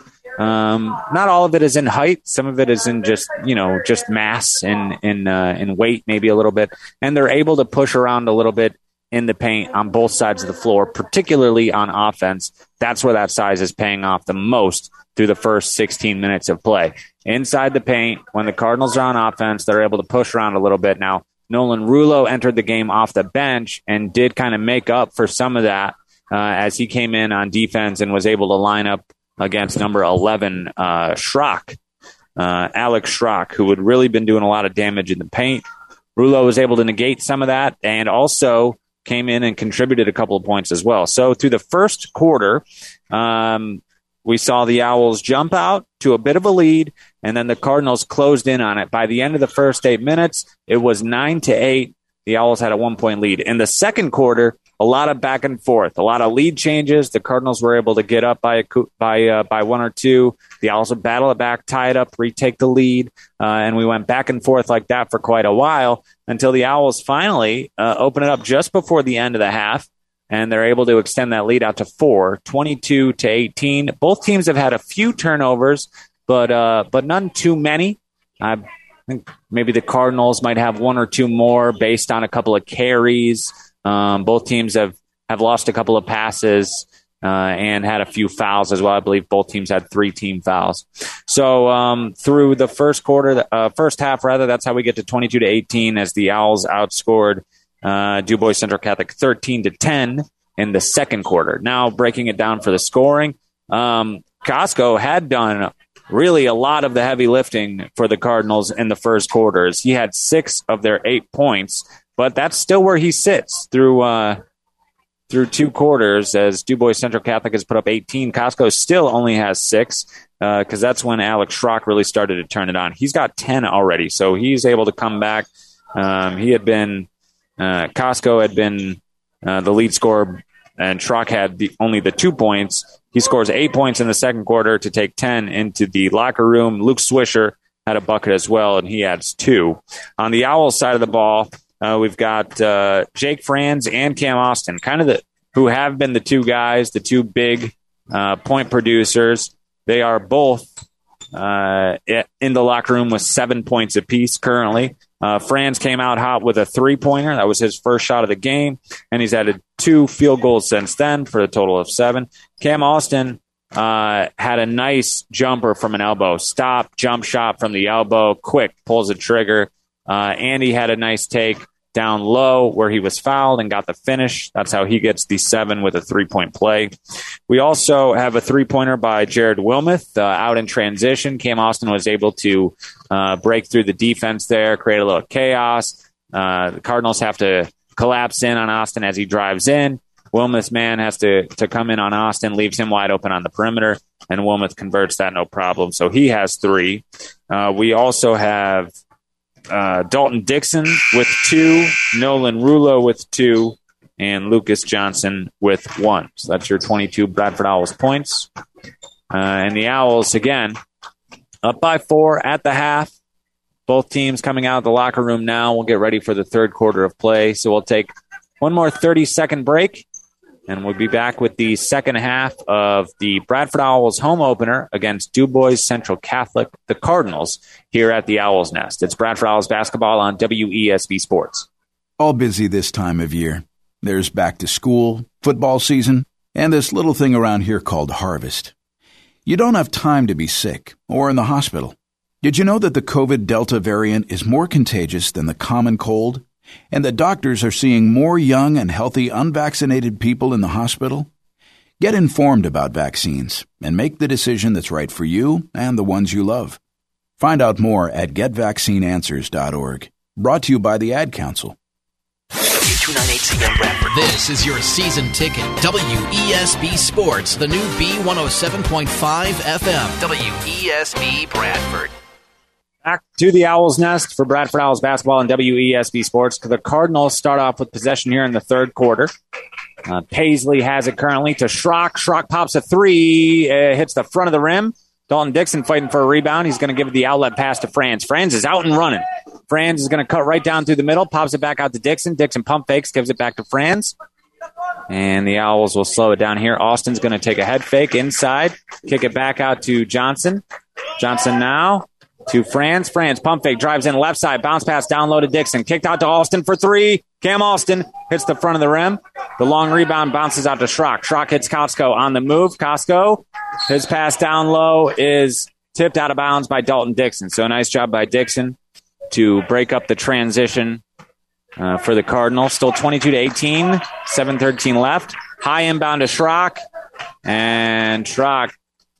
Um, not all of it is in height. Some of it is in just you know just mass and in uh, in weight, maybe a little bit, and they're able to push around a little bit in the paint on both sides of the floor, particularly on offense. That's where that size is paying off the most through the first sixteen minutes of play. Inside the paint, when the Cardinals are on offense, they're able to push around a little bit. Now, Nolan Rulo entered the game off the bench and did kind of make up for some of that uh, as he came in on defense and was able to line up against number eleven, uh, Schrock, uh, Alex Schrock, who had really been doing a lot of damage in the paint. Rulo was able to negate some of that and also came in and contributed a couple of points as well. So through the first quarter, um, we saw the Owls jump out to a bit of a lead, and then the Cardinals closed in on it. By the end of the first eight minutes, it was nine to eight. The Owls had a one-point lead. In the second quarter, a lot of back and forth, a lot of lead changes. The Cardinals were able to get up by a, by uh, by one or two. The Owls would battle it back, tie it up, retake the lead, uh, and we went back and forth like that for quite a while until the Owls finally uh, open it up just before the end of the half, and they're able to extend that lead out to four, twenty-two to eighteen. Both teams have had a few turnovers, but uh, but none too many. I think maybe the Cardinals might have one or two more based on a couple of carries. Um, both teams have, have lost a couple of passes uh, and had a few fouls as well. I believe both teams had three team fouls. So um, through the first quarter, uh, first half rather, that's how we get to twenty-two to eighteen as the Owls outscored uh, DuBois Central Catholic thirteen to ten in the second quarter. Now breaking it down for the scoring, um, Costco had done really a lot of the heavy lifting for the Cardinals in the first quarters. He had six of their eight points. But that's still where he sits through uh, through two quarters as DuBois Central Catholic has put up eighteen. Costco still only has six because uh, that's when Alex Schrock really started to turn it on. He's got ten already, so he's able to come back. Um, he had been uh, Costco had been uh, the lead scorer, and Schrock had the, only the two points. He scores eight points in the second quarter to take ten into the locker room. Luke Swisher had a bucket as well, and he adds two. On the Owls side of the ball, uh, we've got uh, Jake Franz and Cam Austin, kind of the who have been the two guys, the two big uh, point producers. They are both uh, in the locker room with seven points apiece currently. Uh, Franz came out hot with a three-pointer. That was his first shot of the game, and he's added two field goals since then for a total of seven. Cam Austin uh, had a nice jumper from an elbow. Stop, jump shot from the elbow, quick, pulls the trigger. Uh, Andy had a nice take down low where he was fouled and got the finish. That's how he gets the seven with a three-point play. We also have a three-pointer by Jared Wilmoth uh, out in transition. Cam Austin was able to uh, break through the defense there, create a little chaos. Uh, the Cardinals have to collapse in on Austin as he drives in. Wilmoth's man has to, to come in on Austin, leaves him wide open on the perimeter, and Wilmoth converts that no problem. So he has three. Uh, we also have Uh, Dalton Dixon with two, Nolan Rulo with two, and Lucas Johnson with one. So that's your twenty-two Bradford Owls points. Uh, and the Owls, again, up by four at the half. Both teams coming out of the locker room now. We'll get ready for the third quarter of play. So we'll take one more thirty-second break, and we'll be back with the second half of the Bradford Owls home opener against DuBois Central Catholic, the Cardinals, here at the Owl's Nest. It's Bradford Owls basketball on W E S B Sports. All busy this time of year. There's back to school, football season, and this little thing around here called harvest. You don't have time to be sick or in the hospital. Did you know that the COVID Delta variant is more contagious than the common cold? And that doctors are seeing more young and healthy unvaccinated people in the hospital? Get informed about vaccines and make the decision that's right for you and the ones you love. Find out more at get vaccine answers dot org. Brought to you by the Ad Council. two ninety-eight C M Bradford. This is your season ticket. W E S B Sports, the new B one oh seven point five F M. W E S B Bradford. Back to the Owl's Nest for Bradford Owls basketball and W E S B Sports. The Cardinals start off with possession here in the third quarter. Uh, Paisley has it currently to Schrock. Schrock pops a three, uh, hits the front of the rim. Dalton Dixon fighting for a rebound. He's going to give the outlet pass to Franz. Franz is out and running. Franz is going to cut right down through the middle, pops it back out to Dixon. Dixon pump fakes, gives it back to Franz. And the Owls will slow it down here. Austin's going to take a head fake inside, kick it back out to Johnson. Johnson now to Franz. Franz, pump fake, drives in left side, bounce pass down low to Dixon. Kicked out to Austin for three. Cam Austin hits the front of the rim. The long rebound bounces out to Schrock. Schrock hits Costco on the move. Costco, his pass down low is tipped out of bounds by Dalton Dixon. So a nice job by Dixon to break up the transition uh, for the Cardinals. Still twenty-two to eighteen, seven thirteen left. High inbound to Schrock. And Schrock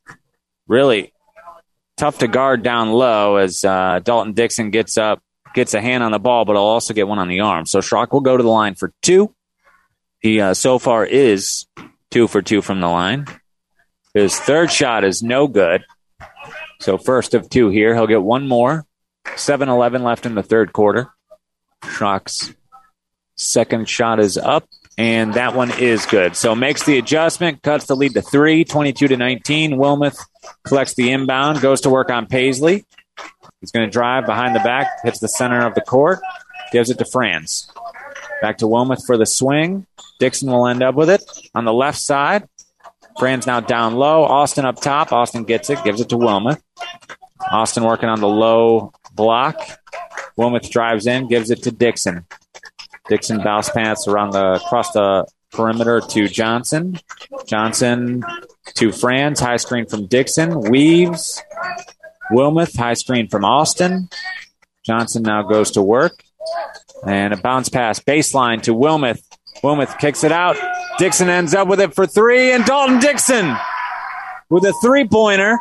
really tough to guard down low as uh, Dalton Dixon gets up, gets a hand on the ball, but he'll also get one on the arm. So Schrock will go to the line for two. He uh, so far is two for two from the line. His third shot is no good. So first of two here. He'll get one more. seven eleven left in the third quarter. Schrock's second shot is up, and that one is good. So makes the adjustment, cuts the lead to three, twenty-two to nineteen. Wilmoth collects the inbound, goes to work on Paisley. He's going to drive behind the back, hits the center of the court, gives it to Franz. Back to Wilmoth for the swing. Dixon will end up with it on the left side. Franz now down low. Austin up top. Austin gets it, gives it to Wilmoth. Austin working on the low block. Wilmoth drives in, gives it to Dixon. Dixon bounce pass around the across the perimeter to Johnson. Johnson to Franz. High screen from Dixon. Weaves. Wilmoth. High screen from Austin. Johnson now goes to work. And a bounce pass baseline to Wilmoth. Wilmoth kicks it out. Dixon ends up with it for three. And Dalton Dixon with a three-pointer.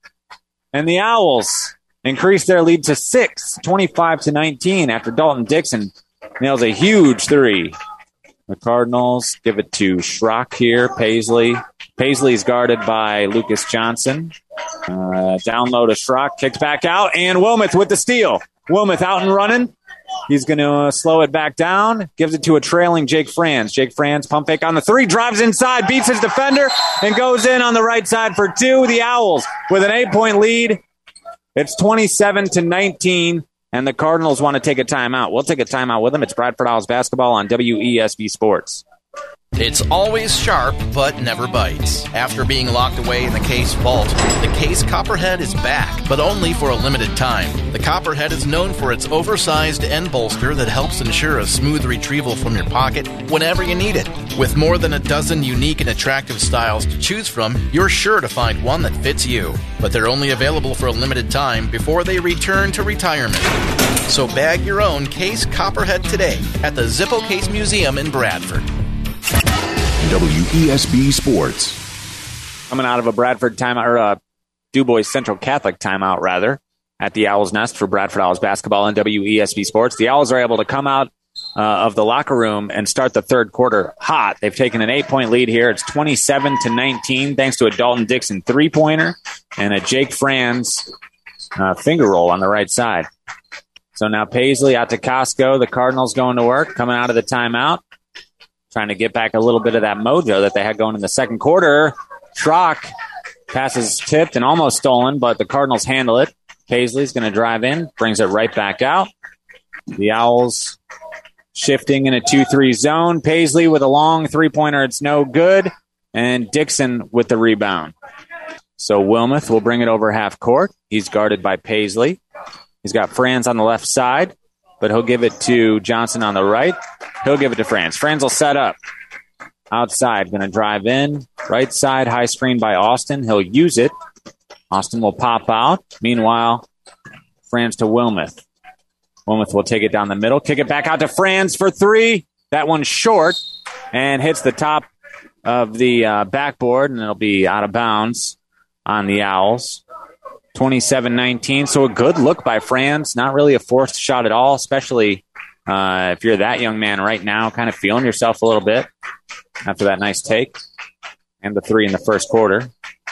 And the Owls increase their lead to six, twenty-five to nineteen after Dalton Dixon nails a huge three. The Cardinals give it to Schrock here. Paisley. Paisley's guarded by Lucas Johnson. Uh, down low to Schrock. Kicked back out. And Wilmoth with the steal. Wilmoth out and running. He's going to uh, slow it back down. Gives it to a trailing Jake Franz. Jake Franz, pump fake on the three. Drives inside. Beats his defender. And goes in on the right side for two. The Owls with an eight-point lead. It's twenty-seven to nineteen and the Cardinals want to take a timeout. We'll take a timeout with them. It's Bradford Owls basketball on W E S B Sports. It's always sharp, but never bites. After being locked away in the Case vault, the Case Copperhead is back, but only for a limited time. The Copperhead is known for its oversized end bolster that helps ensure a smooth retrieval from your pocket whenever you need it. With more than a dozen unique and attractive styles to choose from, you're sure to find one that fits you. But they're only available for a limited time before they return to retirement. So bag your own Case Copperhead today at the Zippo Case Museum in Bradford. W E S B Sports. Coming out of a Bradford timeout, or a DuBois Central Catholic timeout, rather, at the Owls Nest for Bradford Owls basketball on W E S B Sports. The Owls are able to come out uh, of the locker room and start the third quarter hot. They've taken an eight-point lead here. It's twenty-seven to nineteen, thanks to a Dalton Dixon three-pointer and a Jake Franz uh, finger roll on the right side. So now Paisley out to Costco. The Cardinals going to work, coming out of the timeout. Trying to get back a little bit of that mojo that they had going in the second quarter. Schrock passes tipped and almost stolen, but the Cardinals handle it. Paisley's going to drive in, brings it right back out. The Owls shifting in a two three zone. Paisley with a long three-pointer. It's no good. And Dixon with the rebound. So Wilmoth will bring it over half court. He's guarded by Paisley. He's got Franz on the left side, but he'll give it to Johnson on the right. He'll give it to Franz. Franz will set up. Outside, going to drive in. Right side, high screen by Austin. He'll use it. Austin will pop out. Meanwhile, Franz to Wilmoth. Wilmoth will take it down the middle. Kick it back out to Franz for three. That one's short and hits the top of the uh, backboard, and it'll be out of bounds on the Owls. twenty-seven nineteen, so a good look by Franz. Not really a forced shot at all, especially uh, if you're that young man right now, kind of feeling yourself a little bit after that nice take. And the three in the first quarter.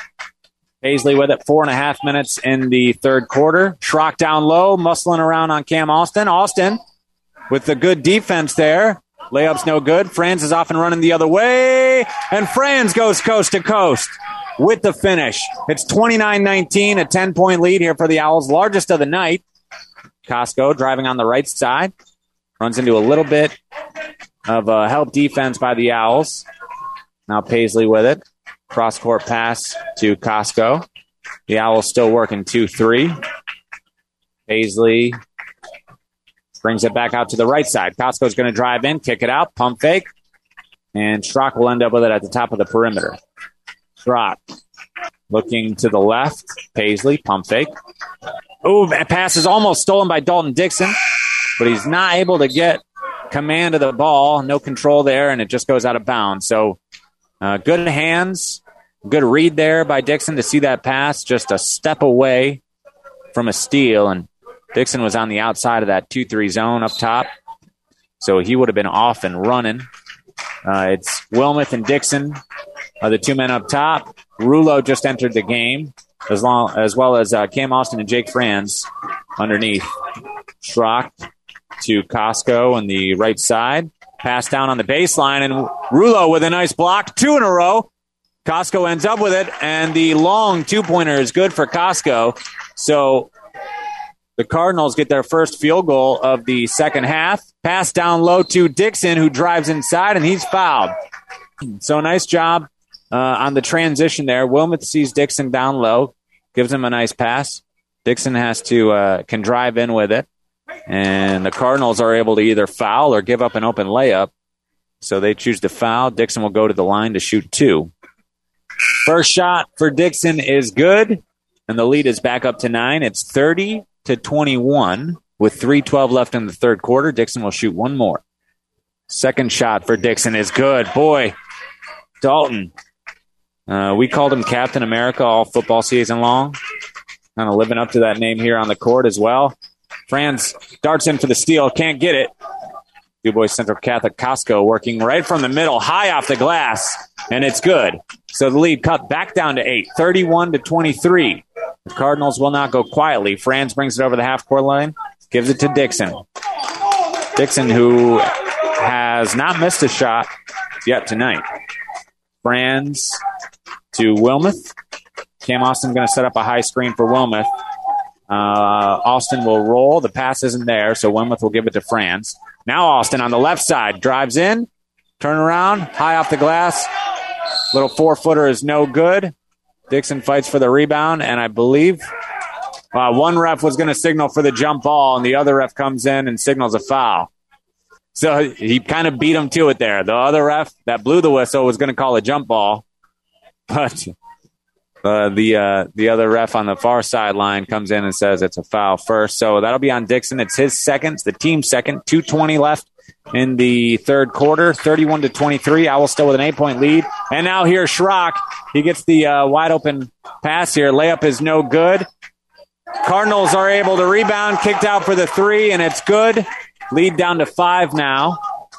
Paisley with it, four and a half minutes in the third quarter. Schrock down low, muscling around on Cam Austin. Austin with the good defense there. Layup's no good. Franz is off and running the other way, and Franz goes coast to coast with the finish. It's twenty-nine nineteen, a ten-point lead here for the Owls, largest of the night. Costco driving on the right side. Runs into a little bit of uh, help defense by the Owls. Now Paisley with it. Cross-court pass to Costco. The Owls still working two three. Paisley brings it back out to the right side. Costco's going to drive in, kick it out, pump fake. And Schrock will end up with it at the top of the perimeter. Schrock looking to the left. Paisley, pump fake. Ooh, that pass is almost stolen by Dalton Dixon, but he's not able to get command of the ball. No control there, and it just goes out of bounds. So uh, good hands, good read there by Dixon to see that pass just a step away from a steal, and Dixon was on the outside of that two three zone up top, so he would have been off and running. Uh, it's Wilmoth and Dixon are the two men up top. Rulo just entered the game, as, long, as well as uh, Cam Austin and Jake Franz underneath. Schrock to Costco on the right side. Pass down on the baseline, and Rulo with a nice block. Two in a row. Costco ends up with it, and the long two-pointer is good for Costco. So the Cardinals get their first field goal of the second half. Pass down low to Dixon, who drives inside, and he's fouled. So nice job uh, on the transition there. Wilmoth sees Dixon down low, gives him a nice pass. Dixon has to uh, can drive in with it, and the Cardinals are able to either foul or give up an open layup. So they choose to foul. Dixon will go to the line to shoot two. First shot for Dixon is good, and the lead is back up to nine. It's thirty to twenty-one with three twelve left in the third quarter. Dixon will shoot one more. Second shot for Dixon is good. Boy, Dalton. Uh, we called him Captain America all football season long. Kind of living up to that name here on the court as well. Franz darts in for the steal. Can't get it. DuBois Central Catholic Costco working right from the middle, high off the glass, and it's good. So the lead cut back down to eight, thirty-one to twenty-three. The Cardinals will not go quietly. Franz brings it over the half-court line, gives it to Dixon. Dixon, who has not missed a shot yet tonight. Franz to Wilmoth. Cam Austin going to set up a high screen for Wilmoth Uh, Austin will roll. The pass isn't there, so Wilmoth will give it to France. Now Austin on the left side drives in, turn around, high off the glass. Little four-footer is no good. Dixon fights for the rebound, and I believe uh, one ref was going to signal for the jump ball, and the other ref comes in and signals a foul. So he kind of beat him to it there. The other ref that blew the whistle was going to call a jump ball, but uh, the uh, the other ref on the far sideline comes in and says it's a foul first. So that'll be on Dixon. It's his second, it's the team's second. two twenty left in the third quarter, thirty-one to twenty-three. Owls still with an eight-point lead. And now here's Schrock. He gets the uh, wide-open pass here. Layup is no good. Cardinals are able to rebound, kicked out for the three, and it's good. Lead down to five now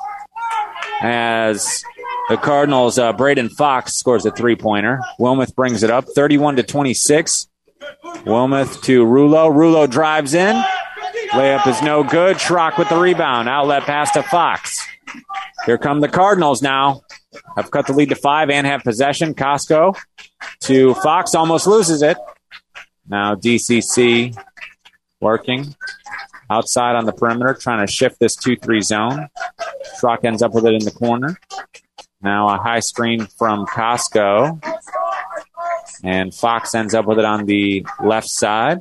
as the Cardinals, uh, Braden Fox scores a three-pointer. Wilmoth brings it up, thirty-one to twenty-six. Wilmoth to Rulo. Rulo drives in. Layup is no good. Schrock with the rebound. Outlet pass to Fox. Here come the Cardinals now. Have cut the lead to five and have possession. Costco to Fox. Almost loses it. Now D C C working outside on the perimeter, trying to shift this two three zone. Schrock ends up with it in the corner. Now a high screen from Costco. And Fox ends up with it on the left side.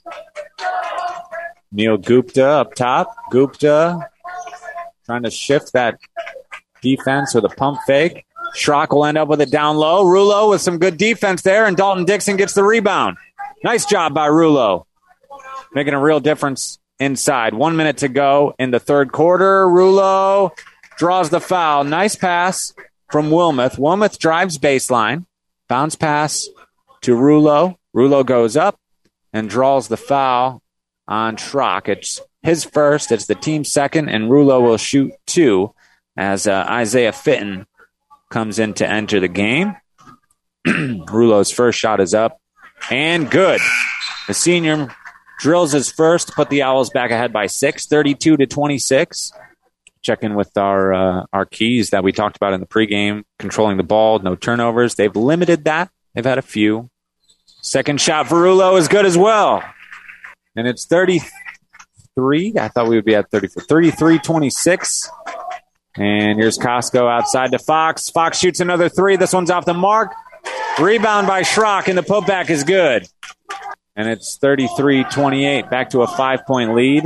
Neil Gupta up top. Gupta trying to shift that defense with a pump fake. Schrock will end up with it down low. Rulo with some good defense there, and Dalton Dixon gets the rebound. Nice job by Rulo. Making a real difference inside. One minute to go in the third quarter. Rulo draws the foul. Nice pass from Wilmoth. Wilmoth drives baseline. Bounce pass to Rulo. Rulo goes up and draws the foul on Schrock. It's his first. It's the team's second, and Rulo will shoot two as uh, Isaiah Fitton comes in to enter the game. Rulo's first shot is up and good. The senior drills his first to put the Owls back ahead by six, thirty-two to twenty-six. Check in with our uh, our keys that we talked about in the pregame, controlling the ball, no turnovers. They've limited that. They've had a few. Second shot for Rulo is good as well. And it's thirty-three. I thought we would be at thirty-four. thirty-three twenty-six. And here's Costco outside to Fox. Fox shoots another three. This one's off the mark. Rebound by Schrock, and the putback is good. And it's thirty-three twenty-eight. Back to a five-point lead.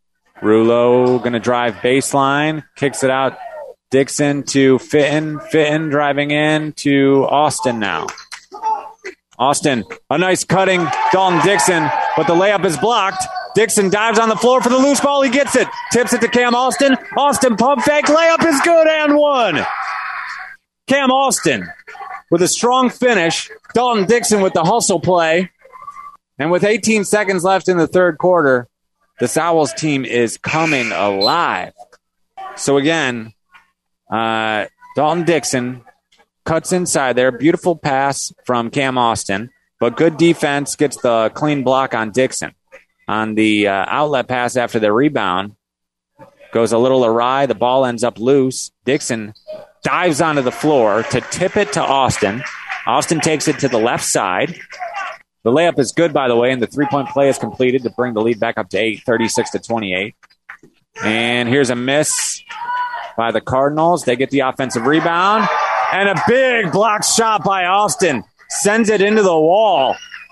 Rulo going to drive baseline. Kicks it out. Dixon to Fitton. Fitton driving in to Austin now. Austin, a nice cutting Dalton Dixon, but the layup is blocked. Dixon dives on the floor for the loose ball. He gets it. Tips it to Cam Austin. Austin pump fake. Layup is good and one. Cam Austin with a strong finish. Dalton Dixon with the hustle play. And with eighteen seconds left in the third quarter, this Owls team is coming alive. So again, uh, Dalton Dixon cuts inside there. Beautiful pass from Cam Austin, but good defense gets the clean block on Dixon. On the uh, outlet pass after the rebound, goes a little awry. The ball ends up loose. Dixon dives onto the floor to tip it to Austin. Austin takes it to the left side. The layup is good, by the way, and the three-point play is completed to bring the lead back up to eight, thirty-six to twenty-eight. And here's a miss by the Cardinals. They get the offensive rebound. And a big block shot by Austin. Sends it into the wall.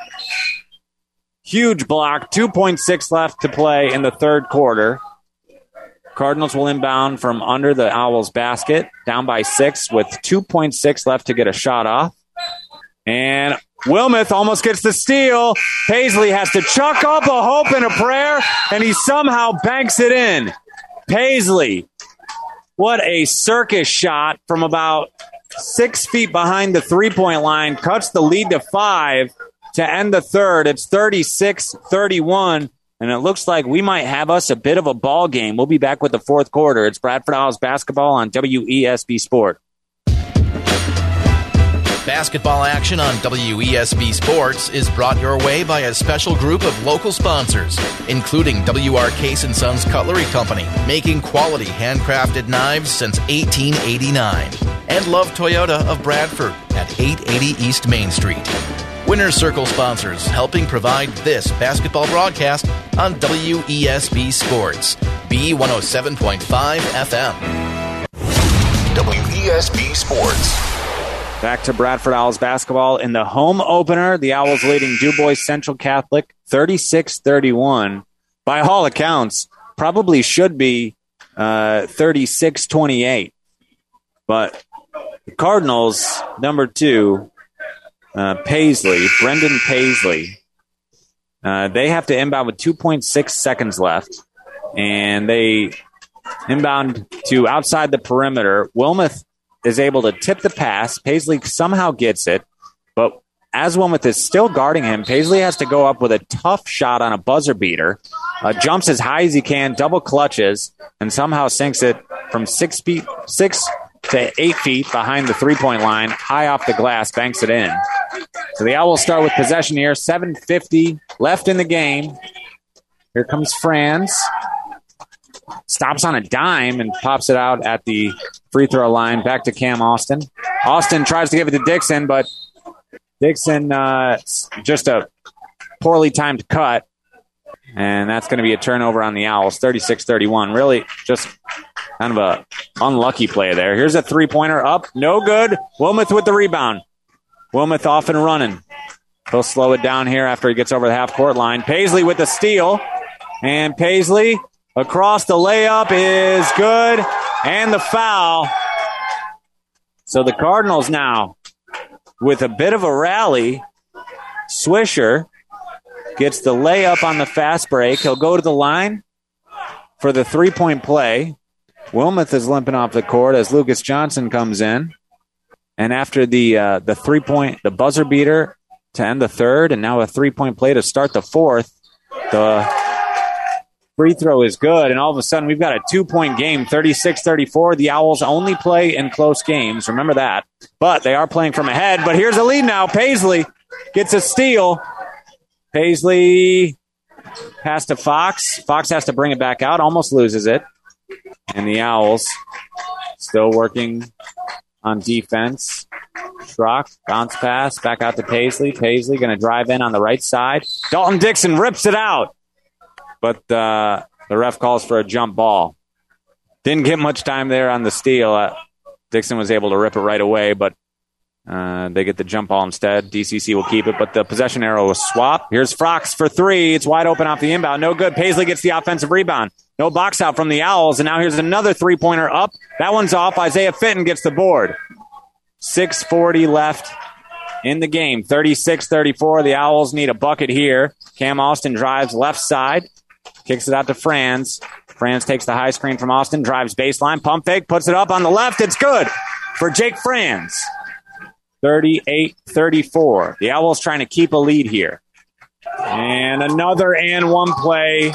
Huge block. two point six left to play in the third quarter. Cardinals will inbound from under the Owls basket. Down by six with two point six left to get a shot off. And Wilmoth almost gets the steal. Paisley has to chuck up a hope and a prayer, and he somehow banks it in. Paisley, what a circus shot from about six feet behind the three-point line. Cuts the lead to five to end the third. It's thirty-six thirty-one, and it looks like we might have us a bit of a ball game. We'll be back with the fourth quarter. It's Bradford Owls basketball on W E S B Sport. Basketball action on W E S B Sports is brought your way by a special group of local sponsors, including W R Case and Sons Cutlery Company, making quality handcrafted knives since eighteen eighty-nine, and Love Toyota of Bradford at eight eighty East Main Street. Winner's Circle sponsors, helping provide this basketball broadcast on W E S B Sports, B one oh seven point five F M. W E S B Sports. Back to Bradford Owls basketball in the home opener. The Owls leading DuBois Central Catholic thirty-six thirty-one. By all accounts, probably should be uh, thirty-six twenty-eight. But the Cardinals, number two, uh, Paisley, Brendan Paisley, uh, they have to inbound with two point six seconds left. And they inbound to outside the perimeter. Wilmoth is able to tip the pass. Paisley somehow gets it. But as Wilmoth is still guarding him, Paisley has to go up with a tough shot on a buzzer beater. Uh, jumps as high as he can, double clutches, and somehow sinks it from six feet, six to eight feet behind the three-point line, high off the glass, banks it in. So the Owls start with possession here. seven fifty left in the game. Here comes Franz. Stops on a dime and pops it out at the free throw line. Back to Cam Austin. Austin tries to give it to Dixon, but Dixon uh, just a poorly timed cut. And that's going to be a turnover on the Owls, thirty-six thirty-one. Really just kind of a unlucky play there. Here's a three-pointer up. No good. Wilmoth with the rebound. Wilmoth off and running. He'll slow it down here after he gets over the half-court line. Paisley with the steal. And Paisley across the layup is good. And the foul. So the Cardinals now with a bit of a rally. Swisher gets the layup on the fast break. He'll go to the line for the three-point play. Wilmoth is limping off the court as Lucas Johnson comes in. And after the uh, the three-point, the buzzer beater to end the third, and now a three-point play to start the fourth, the free throw is good. And all of a sudden, we've got a two-point game, thirty-six thirty-four. The Owls only play in close games. Remember that. But they are playing from ahead. But here's a lead now. Paisley gets a steal. Paisley pass to Fox. Fox has to bring it back out, almost loses it. And the Owls still working on defense. Schrock, bounce pass, back out to Paisley. Paisley going to drive in on the right side. Dalton Dixon rips it out. But uh, the ref calls for a jump ball. Didn't get much time there on the steal. Uh, Dixon was able to rip it right away, but Uh, they get the jump ball instead. D C C will keep it, but the possession arrow was swapped. Here's Fox for three. It's wide open off the inbound. No good. Paisley gets the offensive rebound. No box out from the Owls, and now here's another three-pointer up. That one's off. Isaiah Fitton gets the board. six forty left in the game. thirty-six thirty-four. The Owls need a bucket here. Cam Austin drives left side. Kicks it out to Franz. Franz takes the high screen from Austin. Drives baseline. Pump fake. Puts it up on the left. It's good for Jake Franz. thirty-eight thirty-four. The Owls trying to keep a lead here. And another and one play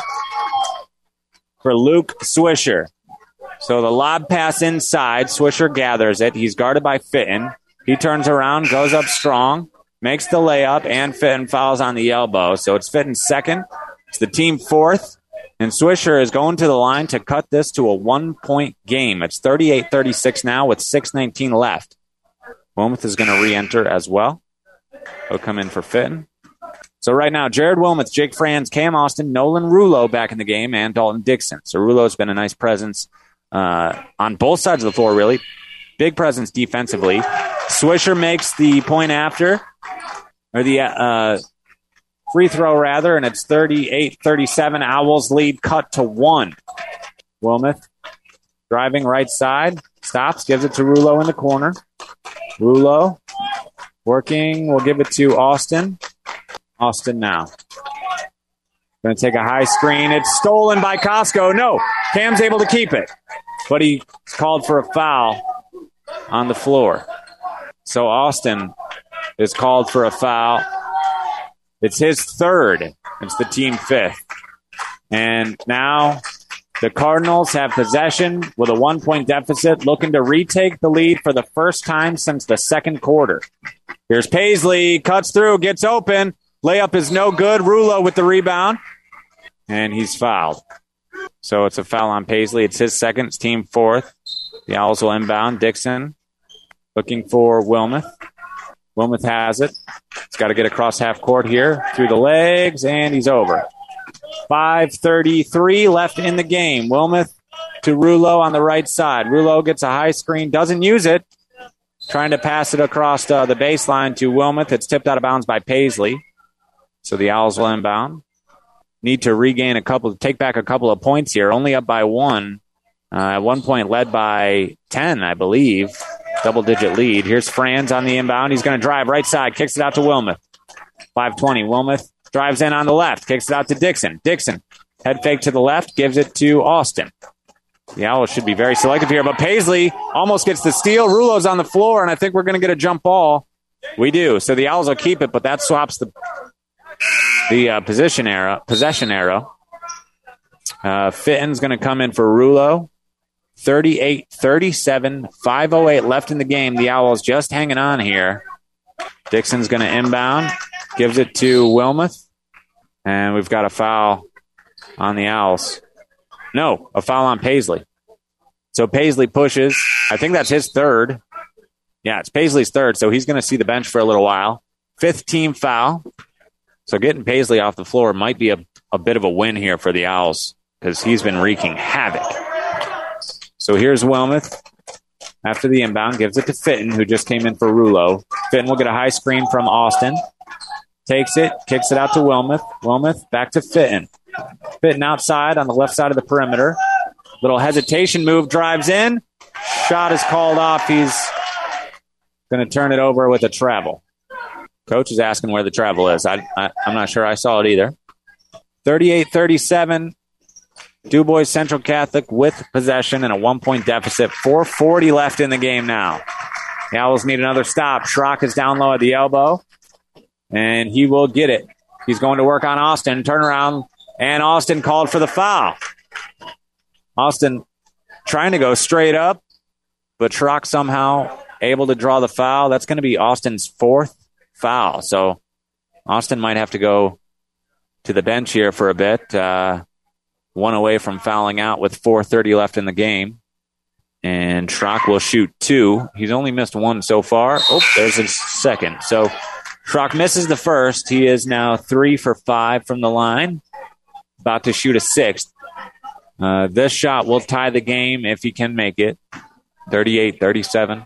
for Luke Swisher. So the lob pass inside. Swisher gathers it. He's guarded by Fitton. He turns around, goes up strong, makes the layup, and Fitton fouls on the elbow. So it's Fitton's second. It's the team fourth. And Swisher is going to the line to cut this to a one-point game. It's thirty-eight thirty-six now with six nineteen left. Wilmoth is going to re-enter as well. He'll come in for Fitton. So right now, Jared Wilmoth, Jake Franz, Cam Austin, Nolan Rulo back in the game, and Dalton Dixon. So Rulo's been a nice presence uh, on both sides of the floor, really. Big presence defensively. Swisher makes the point after, or the uh, free throw, rather, and it's thirty-eight thirty-seven. Owls lead cut to one. Wilmoth driving right side, stops, gives it to Rulo in the corner. Rulo working. We'll give it to Austin. Austin now. Going to take a high screen. It's stolen by Costco. No, Cam's able to keep it. But he's called for a foul on the floor. So Austin is called for a foul. It's his third. It's the team fifth. And now the Cardinals have possession with a one-point deficit, looking to retake the lead for the first time since the second quarter. Here's Paisley, cuts through, gets open. Layup is no good. Rulo with the rebound, and he's fouled. So it's a foul on Paisley. It's his second. It's team fourth. The Owls will inbound. Dixon looking for Wilmoth. Wilmoth has it. It's got to get across half court here through the legs, and he's over. five thirty-three left in the game. Wilmoth to Rulo on the right side. Rulo gets a high screen, doesn't use it. Trying to pass it across uh, the baseline to Wilmoth. It's tipped out of bounds by Paisley. So the Owls will inbound. Need to regain a couple, take back a couple of points here. Only up by one. Uh, at one point led by ten, I believe. Double-digit lead. Here's Franz on the inbound. He's going to drive right side. Kicks it out to Wilmoth. five twenty. Wilmoth drives in on the left. Kicks it out to Dixon. Dixon, head fake to the left. Gives it to Austin. The Owls should be very selective here, but Paisley almost gets the steal. Rulo's on the floor, and I think we're going to get a jump ball. We do. So the Owls will keep it, but that swaps the the uh, position arrow, possession arrow. Uh, Fitton's going to come in for Rulo. thirty-eight thirty-seven, five oh eight left in the game. The Owls just hanging on here. Dixon's going to inbound. Gives it to Wilmoth. And we've got a foul on the Owls. No, a foul on Paisley. So Paisley pushes. I think that's his third. Yeah, it's Paisley's third, so he's going to see the bench for a little while. Fifth team foul. So getting Paisley off the floor might be a, a bit of a win here for the Owls because he's been wreaking havoc. So here's Wilmoth. After the inbound, gives it to Fitton, who just came in for Rulo. Fitton will get a high screen from Austin. Takes it, kicks it out to Wilmoth. Wilmoth back to Fitton. Fitton outside on the left side of the perimeter. Little hesitation move, drives in. Shot is called off. He's going to turn it over with a travel. Coach is asking where the travel is. I, I, I'm not sure I saw it either. thirty-eight thirty-seven. DuBois Central Catholic with possession and a one-point deficit. four forty left in the game now. The Owls need another stop. Schrock is down low at the elbow, and he will get it. He's going to work on Austin. Turn around, and Austin called for the foul. Austin trying to go straight up, but Schrock somehow able to draw the foul. That's going to be Austin's fourth foul. So Austin might have to go to the bench here for a bit. Uh, one away from fouling out with four thirty left in the game. And Schrock will shoot two. He's only missed one so far. Oh, there's his second. So Schrock misses the first. He is now three for five from the line. About to shoot a sixth. Uh, this shot will tie the game if he can make it. thirty-eight thirty-seven.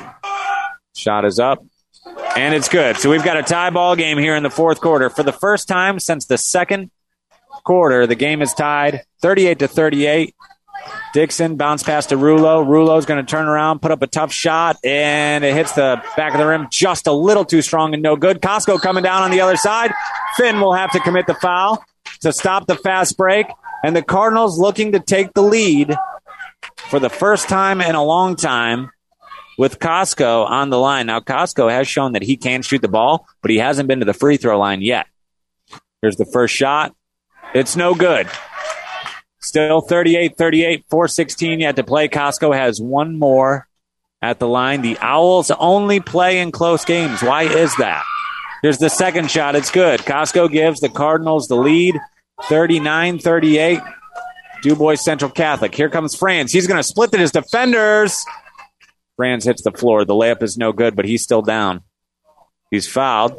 Shot is up. And it's good. So we've got a tie ball game here in the fourth quarter. For the first time since the second quarter, the game is tied thirty-eight to thirty-eight. Dixon bounce pass to Rulo. Rulo's going to turn around, put up a tough shot, and it hits the back of the rim just a little too strong and no good. Costco coming down on the other side. Finn will have to commit the foul to stop the fast break. And the Cardinals looking to take the lead for the first time in a long time with Costco on the line. Now, Costco has shown that he can shoot the ball, but he hasn't been to the free throw line yet. Here's the first shot. It's no good. Still thirty-eight thirty-eight, four sixteen yet to play. Costco has one more at the line. The Owls only play in close games. Why is that? Here's the second shot. It's good. Costco gives the Cardinals the lead, thirty-nine thirty-eight. DuBois Central Catholic. Here comes Franz. He's going to split his defenders. Franz hits the floor. The layup is no good, but he's still down. He's fouled.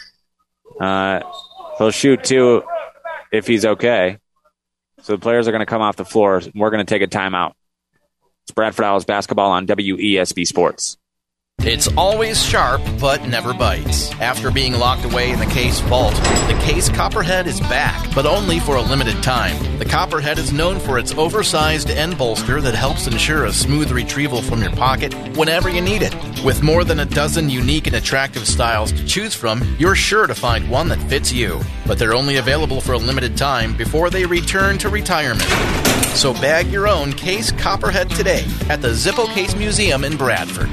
Uh, he'll shoot two if he's okay. So the players are going to come off the floor. We're going to take a timeout. It's Bradford Owls basketball on W E S B Sports. It's always sharp, but never bites. After being locked away in the Case vault, the Case Copperhead is back, but only for a limited time. The Copperhead is known for its oversized end bolster that helps ensure a smooth retrieval from your pocket whenever you need it. With more than a dozen unique and attractive styles to choose from, you're sure to find one that fits you. But they're only available for a limited time before they return to retirement. So bag your own Case Copperhead today at the Zippo Case Museum in Bradford.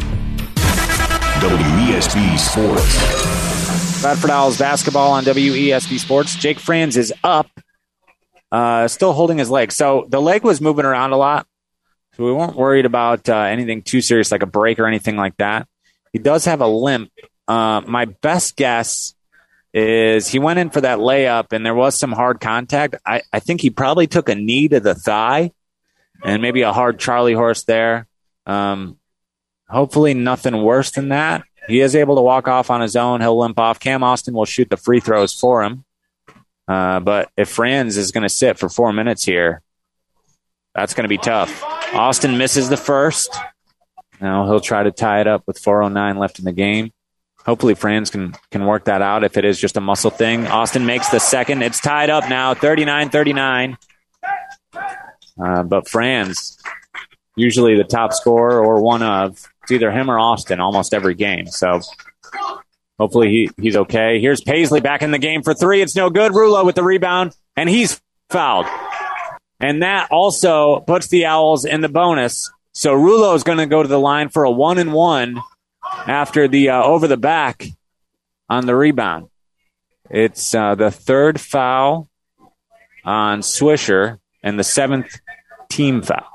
W E S B Sports. Bradford Owls basketball on W E S B Sports. Jake Franz is up, uh, still holding his leg. So the leg was moving around a lot, so we weren't worried about uh, anything too serious like a break or anything like that. He does have a limp. Uh, my best guess is he went in for that layup, and there was some hard contact. I, I think he probably took a knee to the thigh and maybe a hard Charlie horse there. Um Hopefully nothing worse than that. he is able to walk off on his own. He'll limp off. Cam Austin will shoot the free throws for him. Uh, but if Franz is going to sit for four minutes here, that's going to be tough. Austin misses the first. Now he'll try to tie it up with four oh nine left in the game. Hopefully Franz can, can work that out if it is just a muscle thing. Austin makes the second. It's tied up now, thirty-nine thirty-nine. Uh, but Franz, usually the top scorer or one of, it's either him or Austin almost every game. So hopefully he, he's okay. Here's Paisley back in the game for three. It's no good. Rulo with the rebound, and he's fouled. And that also puts the Owls in the bonus. So Rulo is going to go to the line for a one and one after the uh, over the back on the rebound. It's uh, the third foul on Swisher and the seventh team foul.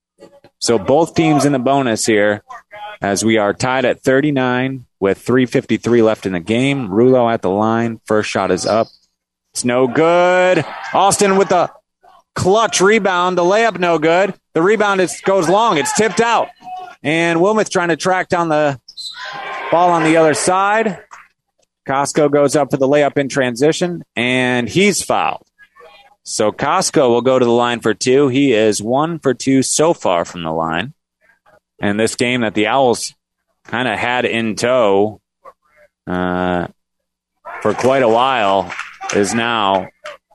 So both teams in the bonus here as we are tied at thirty-nine with three fifty-three left in the game. Rulo at the line. First shot is up. It's no good. Austin with the clutch rebound. The layup no good. The rebound is, goes long. It's tipped out. And Wilmoth trying to track down the ball on the other side. Costco goes up for the layup in transition, and he's fouled. So Costco will go to the line for two. He is one for two so far from the line. And this game that the Owls kind of had in tow uh, for quite a while is now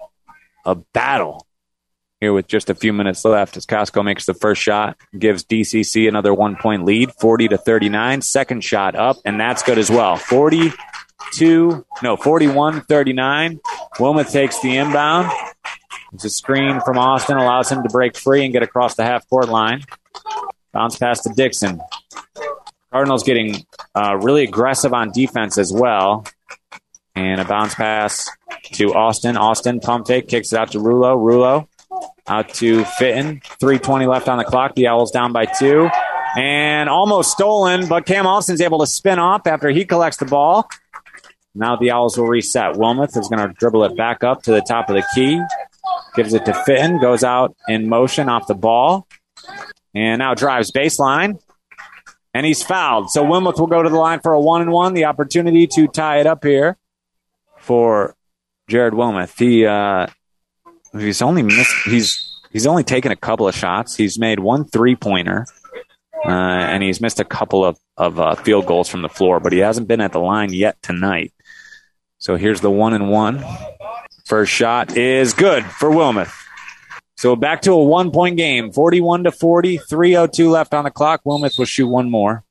a battle here with just a few minutes left as Costco makes the first shot, gives D C C another one-point lead, forty to thirty-nine. Second shot up, and that's good as well. forty-two, no, forty-one thirty-nine. Wilmoth takes the inbound. It's a screen from Austin, allows him to break free and get across the half-court line. Bounce pass to Dixon. Cardinals getting uh, really aggressive on defense as well. And a bounce pass to Austin. Austin, pump fake, kicks it out to Rulo. Rulo out to Fitton. three twenty left on the clock. The Owls down by two. And almost stolen, but Cam Austin's able to spin off after he collects the ball. Now the Owls will reset. Wilmoth is going to dribble it back up to the top of the key. Gives it to Fitton. Goes out in motion off the ball. And now drives baseline. And he's fouled. So Wilmoth will go to the line for a one and one. The opportunity to tie it up here for Jared Wilmoth. He uh, he's only missed. He's he's only taken a couple of shots. He's made one three pointer, uh, and he's missed a couple of of uh, field goals from the floor. But he hasn't been at the line yet tonight. So here's the one and one. First shot is good for Wilmoth. So back to a one-point game, forty-one to forty, three oh two left on the clock. Wilmoth will shoot one more.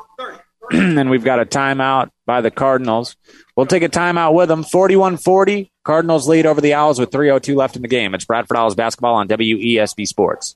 And we've got a timeout by the Cardinals. We'll take a timeout with them. forty-one forty, Cardinals lead over the Owls with three oh two left in the game. It's Bradford Owls basketball on W E S B Sports.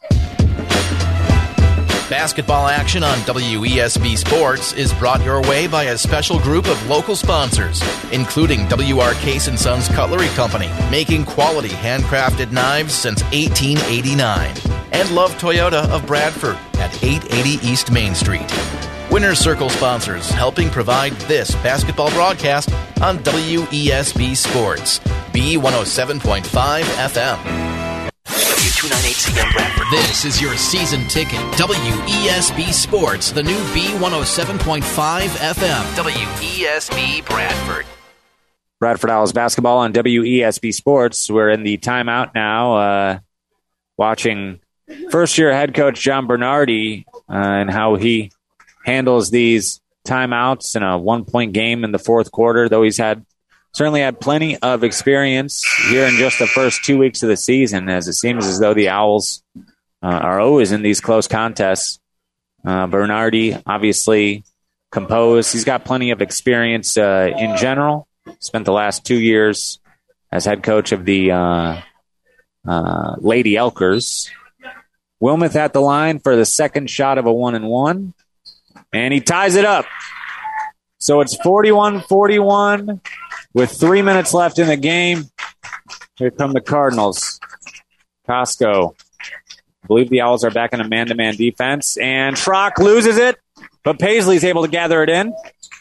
Basketball action on W E S B Sports is brought your way by a special group of local sponsors, including W R Case and Sons Cutlery Company, making quality handcrafted knives since eighteen eighty-nine, and Love Toyota of Bradford at eight eighty East Main Street. Winner's Circle sponsors helping provide this basketball broadcast on W E S B Sports, B one oh seven point five F M. W two ninety-eight C M Bradford. This is your season ticket. W E S B Sports, the new B one oh seven point five F M. W E S B Bradford. Bradford Owls basketball on W E S B Sports. We're in the timeout now, uh, watching first-year head coach John Bernardi uh, and how he handles these timeouts in a one-point game in the fourth quarter, though he's had certainly had plenty of experience here in just the first two weeks of the season, as it seems as though the Owls uh, are always in these close contests. Uh, Bernardi, obviously composed. He's got plenty of experience uh, in general. Spent the last two years as head coach of the uh, uh, Lady Elkers. Wilmoth at the line for the second shot of a one and one. And he ties it up. So it's forty-one forty-one. With three minutes left in the game, here come the Cardinals. Costco. I believe the Owls are back in a man-to-man defense. And Schrock loses it, but Paisley's able to gather it in.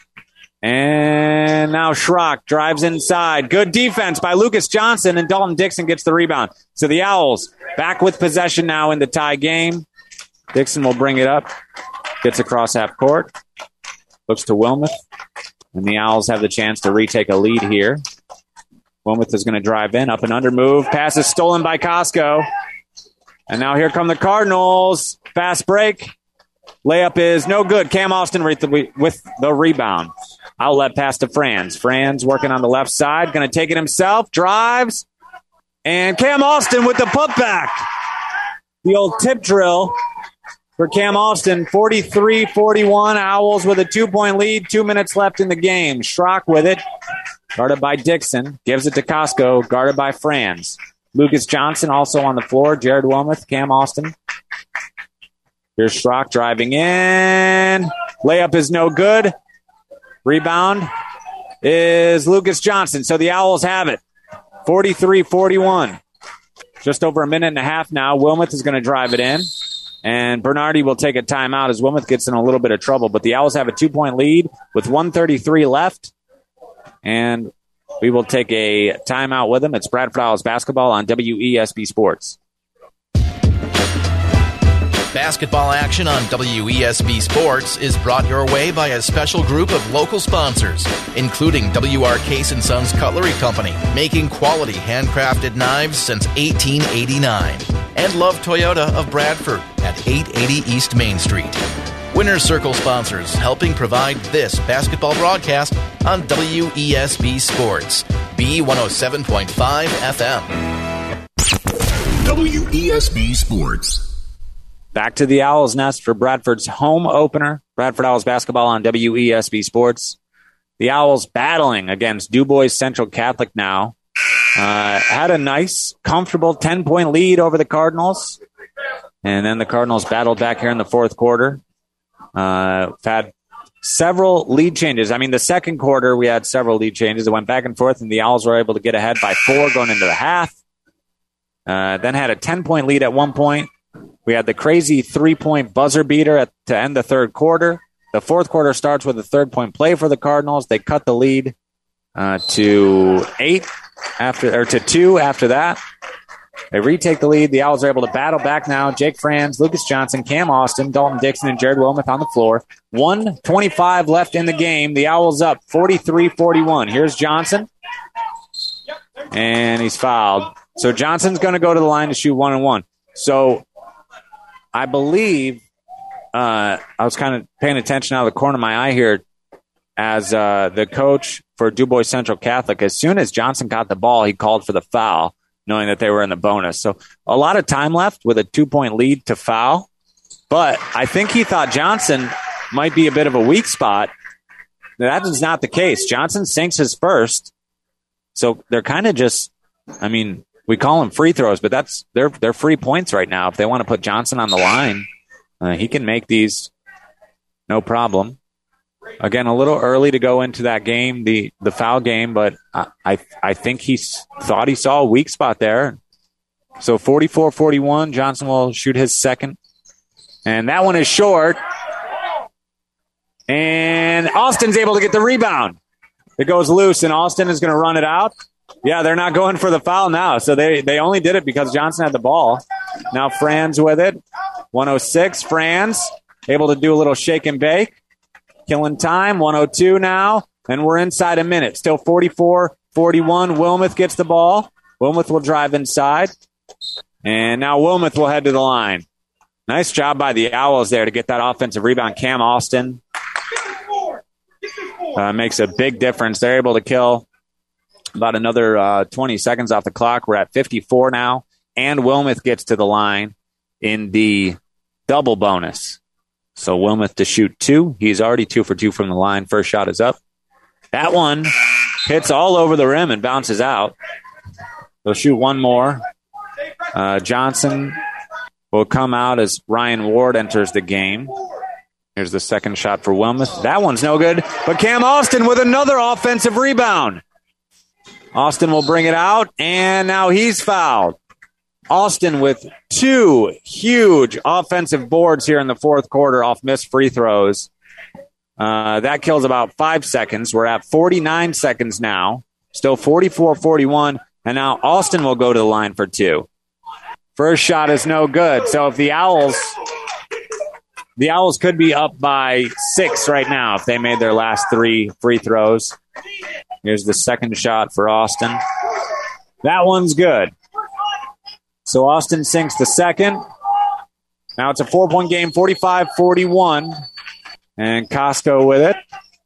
And now Schrock drives inside. Good defense by Lucas Johnson, and Dalton Dixon gets the rebound. So the Owls back with possession now in the tie game. Dixon will bring it up. Gets across half court. Looks to Wilmoth. And the Owls have the chance to retake a lead here. Wilmoth is going to drive in. Up and under move. Pass is stolen by Costco. And now here come the Cardinals. Fast break. Layup is no good. Cam Austin with the rebound. Outlet pass to Franz. Franz working on the left side. Going to take it himself. Drives. And Cam Austin with the putback. The old tip drill for Cam Austin. forty-three forty-one. Owls with a two-point lead. Two minutes left in the game. Schrock with it. Guarded by Dixon. Gives it to Costco. Guarded by Franz. Lucas Johnson also on the floor. Jared Wilmoth. Cam Austin. Here's Schrock driving in. Layup is no good. Rebound is Lucas Johnson. So the Owls have it. forty-three forty-one. Just over a minute and a half now. Wilmoth is going to drive it in. And Bernardi will take a timeout as Wilmoth gets in a little bit of trouble. But the Owls have a two-point lead with one thirty-three left. And we will take a timeout with them. It's Bradford Owls basketball on W E S B Sports. Basketball action on W E S B Sports is brought your way by a special group of local sponsors, including W R Case and Sons Cutlery Company, making quality handcrafted knives since eighteen eighty-nine, and Love Toyota of Bradford at eight eighty East Main Street. Winner's Circle sponsors helping provide this basketball broadcast on W E S B Sports, B one oh seven point five F M. W E S B Sports. Back to the Owls' Nest for Bradford's home opener. Bradford Owls basketball on W E S B Sports. The Owls battling against Du Bois Central Catholic now. Uh, had a nice, comfortable ten-point lead over the Cardinals. And then the Cardinals battled back here in the fourth quarter. Uh, had several lead changes. I mean, the second quarter, we had several lead changes. It went back and forth, and the Owls were able to get ahead by four going into the half. Uh, then had a ten-point lead at one point. We had the crazy three-point buzzer beater at, to end the third quarter. The fourth quarter starts with a third-point play for the Cardinals. They cut the lead uh, to eight after or to two after that. They retake the lead. The Owls are able to battle back now. Jake Franz, Lucas Johnson, Cam Austin, Dalton Dixon, and Jared Wilmoth on the floor. one twenty-five left in the game. The Owls up forty-three forty-one. Here's Johnson. And he's fouled. So Johnson's going to go to the line to shoot one and one. So I believe uh, I was kind of paying attention out of the corner of my eye here as uh, the coach for Du Bois Central Catholic. As soon as Johnson got the ball, he called for the foul, knowing that they were in the bonus. So a lot of time left with a two-point lead to foul. But I think he thought Johnson might be a bit of a weak spot. That is not the case. Johnson sinks his first. So they're kind of just, I mean, we call them free throws, but that's they're they're free points right now. If they want to put Johnson on the line, uh, he can make these no problem. Again, a little early to go into that game, the, the foul game, but I, I I think he thought he saw a weak spot there. So forty-four forty-one, Johnson will shoot his second. And that one is short. And Austin's able to get the rebound. It goes loose, and Austin is going to run it out. Yeah, they're not going for the foul now. So they, they only did it because Johnson had the ball. Now Franz with it. one oh six, Franz able to do a little shake and bake. Killing time, one oh two now. And we're inside a minute. Still forty-four forty-one. Wilmoth gets the ball. Wilmoth will drive inside. And now Wilmoth will head to the line. Nice job by the Owls there to get that offensive rebound. Cam Austin uh, makes a big difference. They're able to kill about another uh, twenty seconds off the clock. We're at fifty-four now. And Wilmoth gets to the line in the double bonus. So Wilmoth to shoot two. He's already two for two from the line. First shot is up. That one hits all over the rim and bounces out. They'll shoot one more. Uh, Johnson will come out as Ryan Ward enters the game. Here's the second shot for Wilmoth. That one's no good. But Cam Austin with another offensive rebound. Austin will bring it out, and now he's fouled. Austin with two huge offensive boards here in the fourth quarter off missed free throws. Uh, that kills about five seconds. We're at forty-nine seconds now. Still forty-four forty-one, and now Austin will go to the line for two. First shot is no good. So if the Owls, the Owls could be up by six right now if they made their last three free throws. Here's the second shot for Austin. That one's good. So Austin sinks the second. Now it's a four-point game, forty-five forty-one. And Costco with it.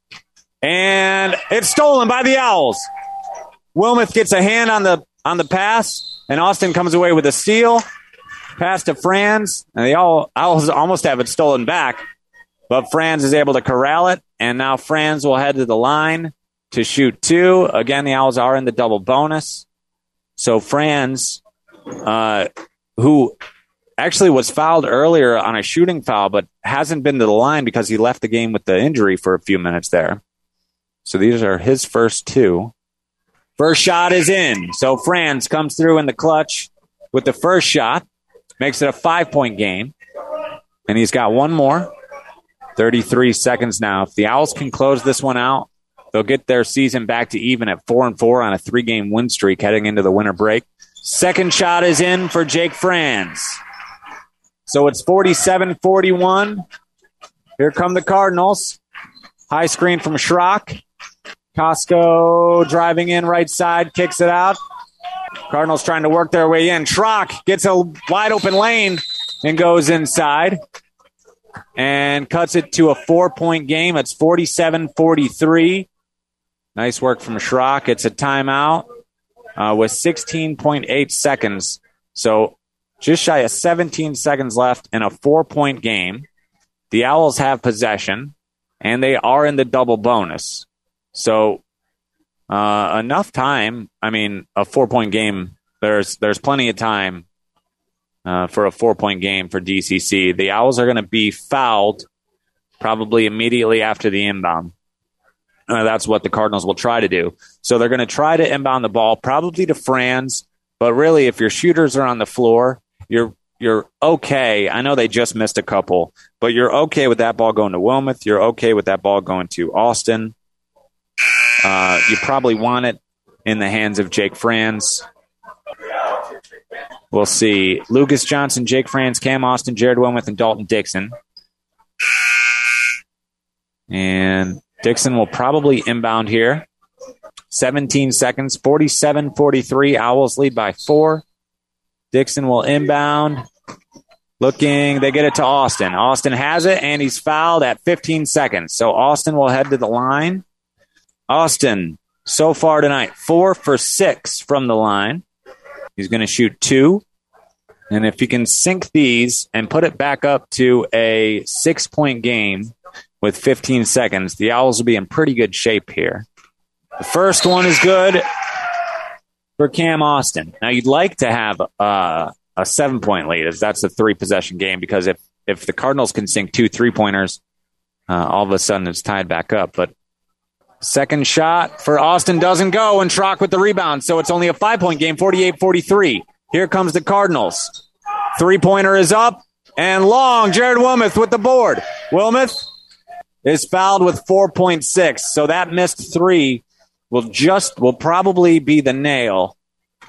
And it's stolen by the Owls. Wilmoth gets a hand on the on the pass, and Austin comes away with a steal. Pass to Franz, and the Owls almost have it stolen back, but Franz is able to corral it, and now Franz will head to the line to shoot two. Again, the Owls are in the double bonus. So Franz, uh, who actually was fouled earlier on a shooting foul, but hasn't been to the line because he left the game with the injury for a few minutes there. So these are his first two. First shot is in. So Franz comes through in the clutch with the first shot. Makes it a five-point game. And he's got one more. thirty-three seconds now. If the Owls can close this one out, they'll get their season back to even at four and four on a three-game win streak heading into the winter break. Second shot is in for Jake Franz. So it's forty-seven forty-one. Here come the Cardinals. High screen from Schrock. Costco driving in right side, kicks it out. Cardinals trying to work their way in. Schrock gets a wide open lane and goes inside and cuts it to a four-point game. It's forty-seven forty-three. Nice work from Schrock. It's a timeout uh, with sixteen point eight seconds. So just shy of seventeen seconds left in a four-point game. The Owls have possession, and they are in the double bonus. So uh, enough time. I mean, a four-point game, there's there's plenty of time uh, for a four-point game for D C C. The Owls are going to be fouled probably immediately after the inbound. Uh, that's what the Cardinals will try to do. So they're going to try to inbound the ball, probably to Franz. But really, if your shooters are on the floor, you're you're okay. I know they just missed a couple, but you're okay with that ball going to Wilmoth. You're okay with that ball going to Austin. Uh, you probably want it in the hands of Jake Franz. We'll see. Lucas Johnson, Jake Franz, Cam Austin, Jared Wilmoth, and Dalton Dixon. And Dixon will probably inbound here. seventeen seconds, forty-seven forty-three. Owls lead by four. Dixon will inbound. Looking, they get it to Austin. Austin has it, and he's fouled at fifteen seconds. So Austin will head to the line. Austin, so far tonight, four for six from the line. He's going to shoot two. And if he can sink these and put it back up to a six-point game with fifteen seconds, the Owls will be in pretty good shape here. The first one is good for Cam Austin. Now, you'd like to have uh, a seven-point lead, as that's a three-possession game, because if, if the Cardinals can sink two three-pointers, uh, all of a sudden it's tied back up. But second shot for Austin doesn't go, and Schrock with the rebound, so it's only a five-point game, forty-eight forty-three. Here comes the Cardinals. Three-pointer is up, and long. Jared Wilmoth with the board. Wilmoth is fouled with four point six, so that missed three will just will probably be the nail.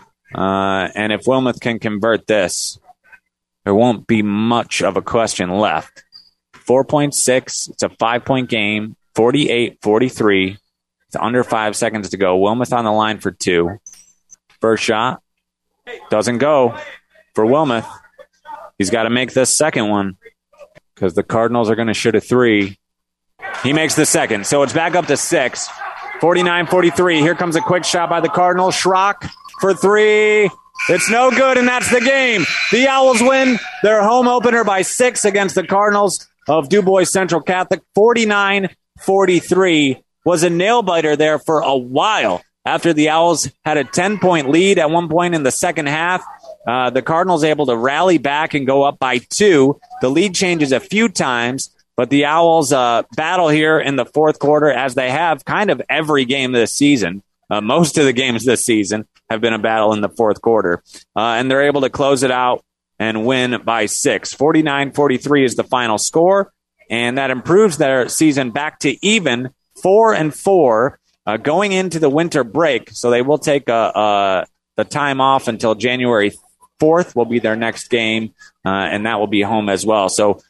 Uh, and if Wilmoth can convert this, there won't be much of a question left. four point six, it's a five-point game, forty-eight forty-three. It's under five seconds to go. Wilmoth on the line for two. First shot doesn't go for Wilmoth. He's got to make this second one because the Cardinals are going to shoot a three. He makes the second, so it's back up to six. forty-nine forty-three. Here comes a quick shot by the Cardinals. Schrock for three. It's no good, and that's the game. The Owls win their home opener by six against the Cardinals of DuBois Central Catholic. forty-nine forty-three was a nail-biter there for a while. After the Owls had a ten-point lead at one point in the second half, uh, the Cardinals able to rally back and go up by two. The lead changes a few times, but the Owls uh, battle here in the fourth quarter, as they have kind of every game this season. Uh, most of the games this season have been a battle in the fourth quarter. Uh, and they're able to close it out and win by six. forty-nine forty-three is the final score, and that improves their season back to even four and four uh, going into the winter break. So they will take uh, uh, the time off until January fourth will be their next game, uh, and that will be home as well. So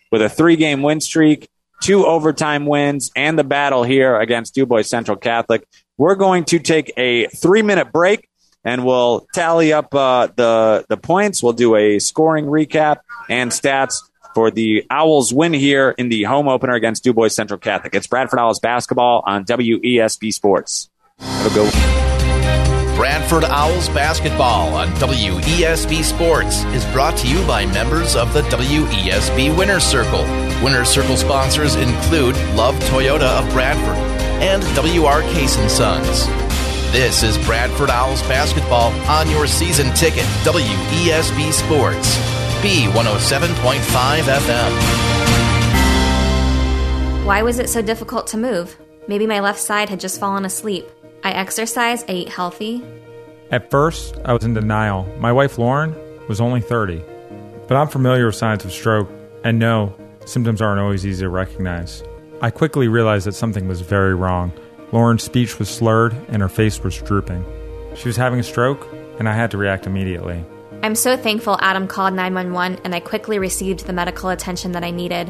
with a three-game win streak, two overtime wins, and the battle here against DuBois Central Catholic. We're going to take a three-minute break, and we'll tally up uh, the, the points. We'll do a scoring recap and stats for the Owls win here in the home opener against DuBois Central Catholic. It's Bradford Owls basketball on W E S B Sports. Have a good one. Bradford Owls basketball on W E S B Sports is brought to you by members of the W E S B Winner's Circle. Winner's Circle sponsors include Love Toyota of Bradford and W R Case and Sons. This is Bradford Owls basketball on your season ticket, W E S B Sports. B one oh seven point five F M. Why was it so difficult to move? Maybe my left side had just fallen asleep. I exercised, I ate healthy. At first, I was in denial. My wife, Lauren, was only thirty. But I'm familiar with signs of stroke, and no, symptoms aren't always easy to recognize. I quickly realized that something was very wrong. Lauren's speech was slurred, and her face was drooping. She was having a stroke, and I had to react immediately. I'm so thankful Adam called nine one one and I quickly received the medical attention that I needed.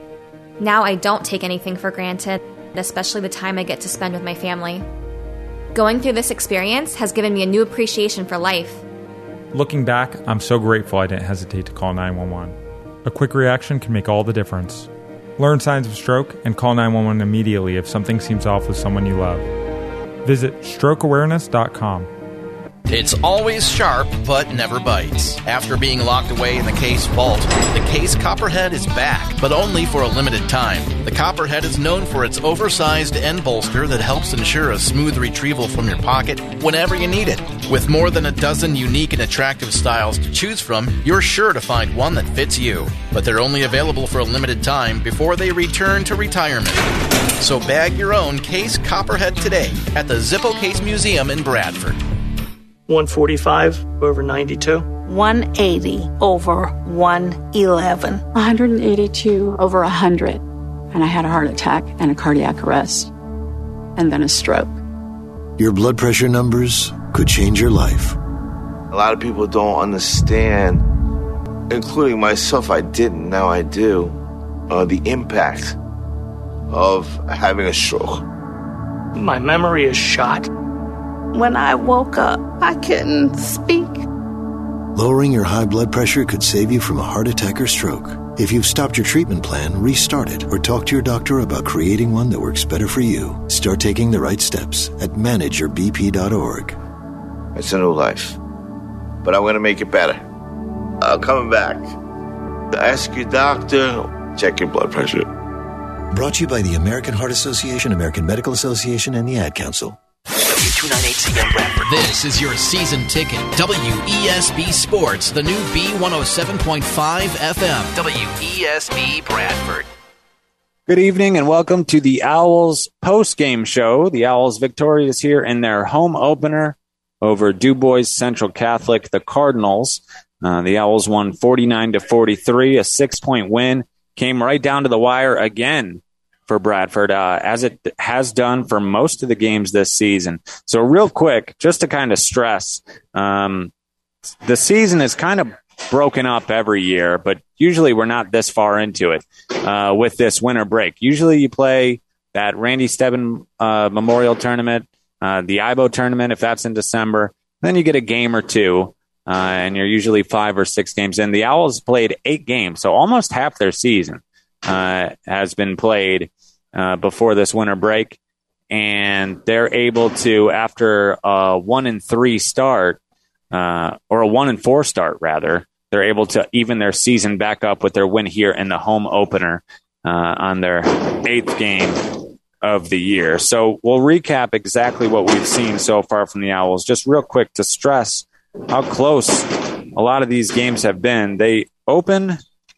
Now I don't take anything for granted, especially the time I get to spend with my family. Going through this experience has given me a new appreciation for life. Looking back, I'm so grateful I didn't hesitate to call nine one one. A quick reaction can make all the difference. Learn signs of stroke and call nine one one immediately if something seems off with someone you love. Visit stroke awareness dot com. It's always sharp, but never bites. After being locked away in the Case vault, the Case Copperhead is back, but only for a limited time. The Copperhead is known for its oversized end bolster that helps ensure a smooth retrieval from your pocket whenever you need it. With more than a dozen unique and attractive styles to choose from, you're sure to find one that fits you. But they're only available for a limited time before they return to retirement. So bag your own Case Copperhead today at the Zippo Case Museum in Bradford. one forty-five over ninety-two. one eighty over one eleven. one hundred eighty-two over one hundred. And I had a heart attack and a cardiac arrest. And then a stroke. Your blood pressure numbers could change your life. A lot of people don't understand, including myself, I didn't, now I do, uh, the impact of having a stroke. My memory is shot. When I woke up, I couldn't speak. Lowering your high blood pressure could save you from a heart attack or stroke. If you've stopped your treatment plan, restart it or talk to your doctor about creating one that works better for you. Start taking the right steps at manage your b p dot org. It's a new life, but I'm going to make it better. I'm coming back. Ask your doctor, check your blood pressure. Brought to you by the American Heart Association, American Medical Association, and the Ad Council. W two ninety-eight C M Bradford. This is your season ticket. W E S B Sports, the new B one oh seven point five F M. W E S B Bradford. Good evening and welcome to the Owls post-game show. The Owls victorious here in their home opener over DuBois Central Catholic, the Cardinals. Uh, the Owls won forty-nine to forty-three, a six-point win. Came right down to the wire again for Bradford, uh, as it has done for most of the games this season. So real quick, just to kind of stress, um, the season is kind of broken up every year, but usually we're not this far into it uh, with this winter break. Usually you play that Randy Stebbin uh, Memorial Tournament, uh, the I B O tournament, if that's in December. Then you get a game or two, uh, and you're usually five or six games in. The Owls played eight games, so almost half their season uh, has been played Uh, before this winter break, and they're able to, after a one and three start, uh, or a one and four start rather, they're able to even their season back up with their win here in the home opener uh, on their eighth game of the year. So we'll recap exactly what we've seen so far from the Owls, just real quick to stress how close a lot of these games have been. They open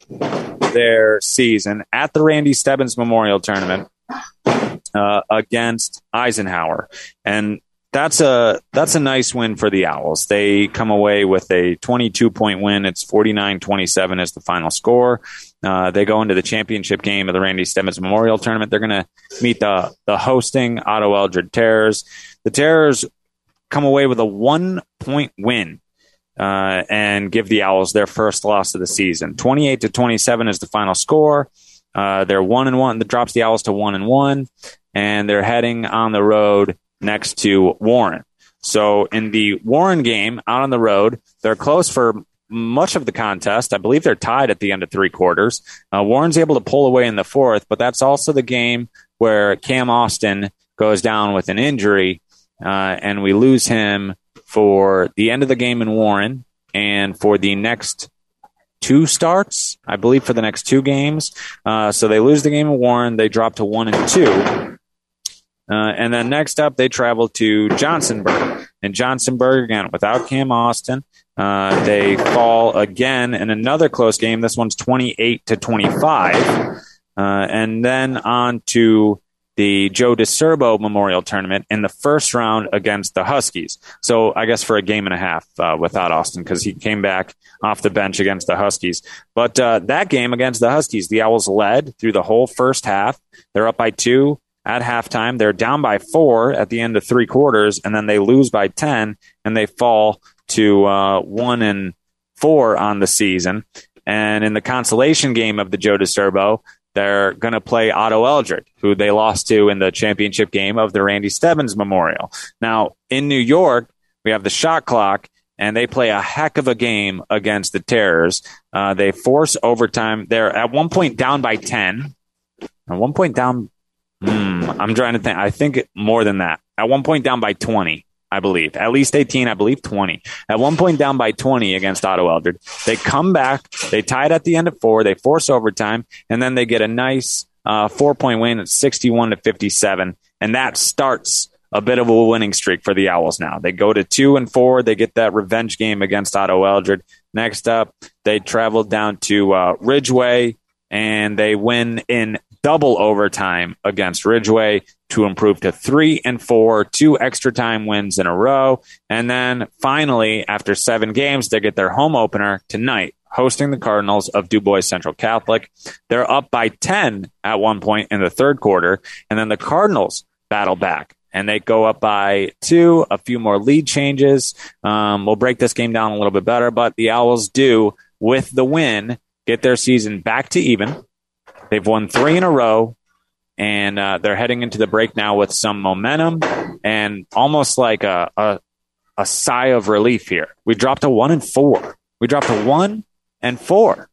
their season at the Randy Stebbins Memorial Tournament uh, against Eisenhower, and that's a that's a nice win for the Owls. They come away with a twenty-two point win. It's forty-nine twenty-seven is the final score. Uh, they go into the championship game of the Randy Stebbins Memorial Tournament. They're going to meet the the hosting Otto Eldred Terrors. The Terrors come away with a one point win uh, and give the Owls their first loss of the season. twenty-eight to twenty-seven is the final score. Uh, they're one and one. That drops the Owls to one and one, and they're heading on the road next to Warren. So in the Warren game out on the road, they're close for much of the contest. I believe they're tied at the end of three quarters. Uh, Warren's able to pull away in the fourth, but that's also the game where Cam Austin goes down with an injury, uh, and we lose him for the end of the game in Warren and for the next two starts, I believe, for the next two games. Uh, so they lose the game in Warren. They drop to one and two. Uh, and then next up, they travel to Johnsonburg. And Johnsonburg, again, without Cam Austin, uh, they fall again in another close game. This one's twenty-eight to twenty-five. Uh, and then on to the Joe DeCerbo Memorial Tournament in the first round against the Huskies. So I guess for a game and a half uh, without Austin, because he came back off the bench against the Huskies. But uh, that game against the Huskies, the Owls led through the whole first half. They're up by two at halftime. They're down by four at the end of three quarters, and then they lose by ten, and they fall to uh, one and four on the season. And in the consolation game of the Joe DeCerbo, they're going to play Otto Eldred, who they lost to in the championship game of the Randy Stebbins Memorial. Now, in New York, we have the shot clock, and they play a heck of a game against the Terrors. Uh, they force overtime. They're at one point down by ten. At one point down, hmm, I'm trying to think. I think more than that. At one point down by twenty, I believe. At least eighteen, I believe twenty. At one point down by twenty against Otto Eldred. They come back. They tie it at the end of four. They force overtime, and then they get a nice uh, four-point win at sixty-one to fifty-seven, and that starts a bit of a winning streak for the Owls now. They go to two and four. They get that revenge game against Otto Eldred. Next up, they travel down to uh, Ridgeway, and they win in double overtime against Ridgeway to improve to three and four, two extra time wins in a row. And then finally, after seven games, they get their home opener tonight, hosting the Cardinals of DuBois Central Catholic. They're up by ten at one point in the third quarter, and then the Cardinals battle back, and they go up by two, a few more lead changes. Um, we'll break this game down a little bit better, but the Owls do, with the win, get their season back to even. They've won three in a row, and uh, they're heading into the break now with some momentum and almost like a, a a sigh of relief here. We dropped to one and four. We dropped to one and four,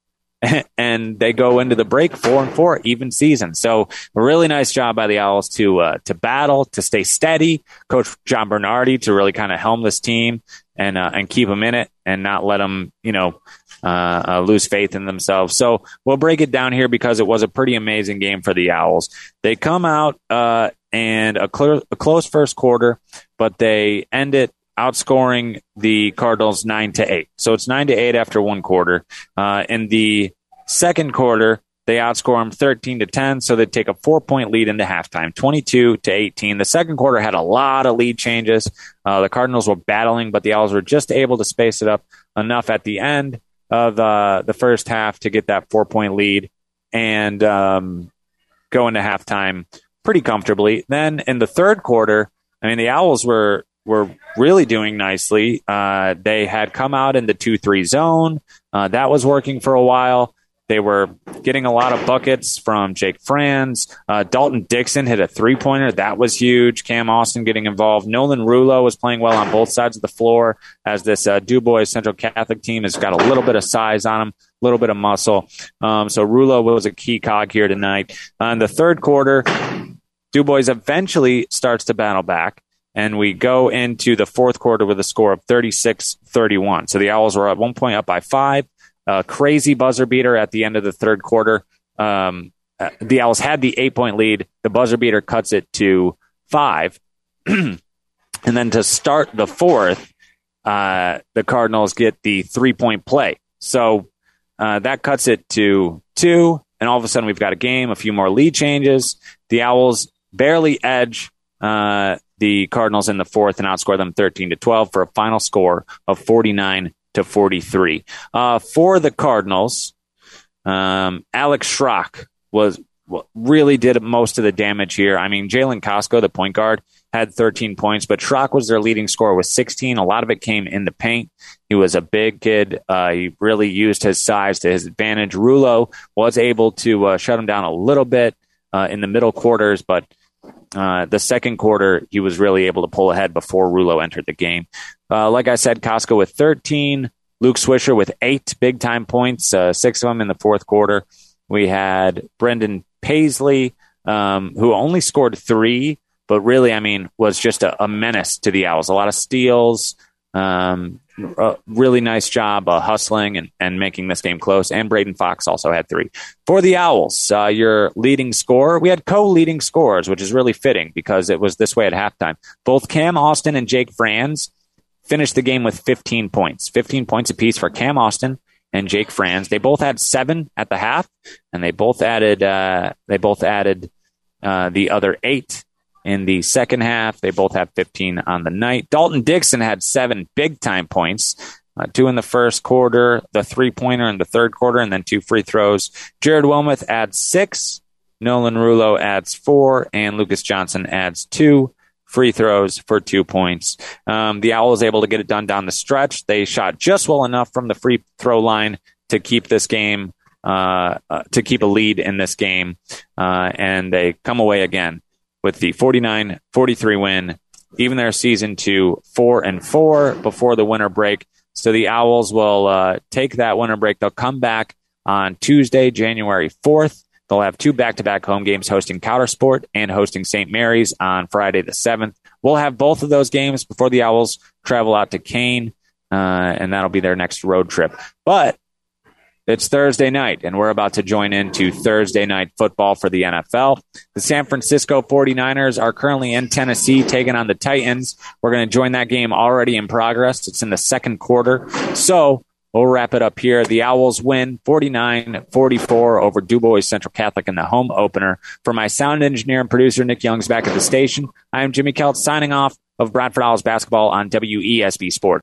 and they go into the break four and four, even season. So a really nice job by the Owls to uh, to battle, to stay steady. Coach John Bernardi to really kind of helm this team and uh, and keep them in it and not let them, you know, Uh, uh, lose faith in themselves. So we'll break it down here because it was a pretty amazing game for the Owls. They come out uh, and a, clear, a close first quarter, but they end it outscoring the Cardinals nine to eight. So it's nine to eight after one quarter. Uh, in the second quarter, they outscore them thirteen to ten, so they take a four-point lead into halftime, twenty-two to eighteen. The second quarter had a lot of lead changes. Uh, the Cardinals were battling, but the Owls were just able to space it up enough at the end of uh, the first half to get that four-point lead and um, go into halftime pretty comfortably. Then in the third quarter, I mean, the Owls were were really doing nicely. Uh, they had come out in the two three zone. Uh, that was working for a while. They were getting a lot of buckets from Jake Franz. Uh, Dalton Dixon hit a three-pointer. That was huge. Cam Austin getting involved. Nolan Rulo was playing well on both sides of the floor as this uh, DuBois Central Catholic team has got a little bit of size on them, a little bit of muscle. Um, so Rulo was a key cog here tonight. Uh, in the third quarter, DuBois eventually starts to battle back, and we go into the fourth quarter with a score of thirty-six thirty-one. So the Owls were at one point up by five. A crazy buzzer beater at the end of the third quarter. Um, uh, the Owls had the eight-point lead. The buzzer beater cuts it to five. And then to start the fourth, uh, the Cardinals get the three-point play. So uh, that cuts it to two, and all of a sudden we've got a game, a few more lead changes. The Owls barely edge uh, the Cardinals in the fourth and outscore them thirteen to twelve for a final score of forty-nine to forty-three. Uh, for the Cardinals, um, Alex Schrock was really did most of the damage here. I mean, Jalen Costco, the point guard, had thirteen points, but Schrock was their leading scorer with sixteen. A lot of it came in the paint. He was a big kid. Uh, he really used his size to his advantage. Rulo was able to uh, shut him down a little bit uh, in the middle quarters, but uh, the second quarter, he was really able to pull ahead before Rulo entered the game. Uh, like I said, Costco with thirteen, Luke Swisher with eight big-time points, uh, six of them in the fourth quarter. We had Brendan Paisley, um, who only scored three, but really, I mean, was just a, a menace to the Owls. A lot of steals, um, a really nice job uh, hustling and, and making this game close. And Braden Fox also had three. For the Owls, uh, your leading scorer, we had co-leading scorers, which is really fitting because it was this way at halftime. Both Cam Austin and Jake Franz finished the game with fifteen points. fifteen points apiece for Cam Austin and Jake Franz. They both had seven at the half, and they both added uh, they both added uh, the other eight in the second half. They both have fifteen on the night. Dalton Dixon had seven big-time points, uh, two in the first quarter, the three-pointer in the third quarter, and then two free throws. Jared Wilmoth adds six, Nolan Rulo adds four, and Lucas Johnson adds two free throws for two points. Um, the Owls able to get it done down the stretch. They shot just well enough from the free throw line to keep this game, uh, uh, to keep a lead in this game, uh, and they come away again with the forty-nine forty-three win, even their season to four and four before the winter break. So the Owls will uh, take that winter break. They'll come back on Tuesday, January fourth. They'll have two back-to-back home games, hosting Coudersport and hosting Saint Mary's on Friday the seventh. We'll have both of those games before the Owls travel out to Kane, uh, and that'll be their next road trip. But it's Thursday night, and we're about to join into Thursday night football for the N F L. The San Francisco forty-niners are currently in Tennessee taking on the Titans. We're going to join that game already in progress. It's in the second quarter. So we'll wrap it up here. The Owls win forty-nine forty-four over DuBois Central Catholic in the home opener. For my sound engineer and producer, Nick Young's back at the station, I am Jimmy Kelt signing off of Bradford Owls basketball on W E S B Sports.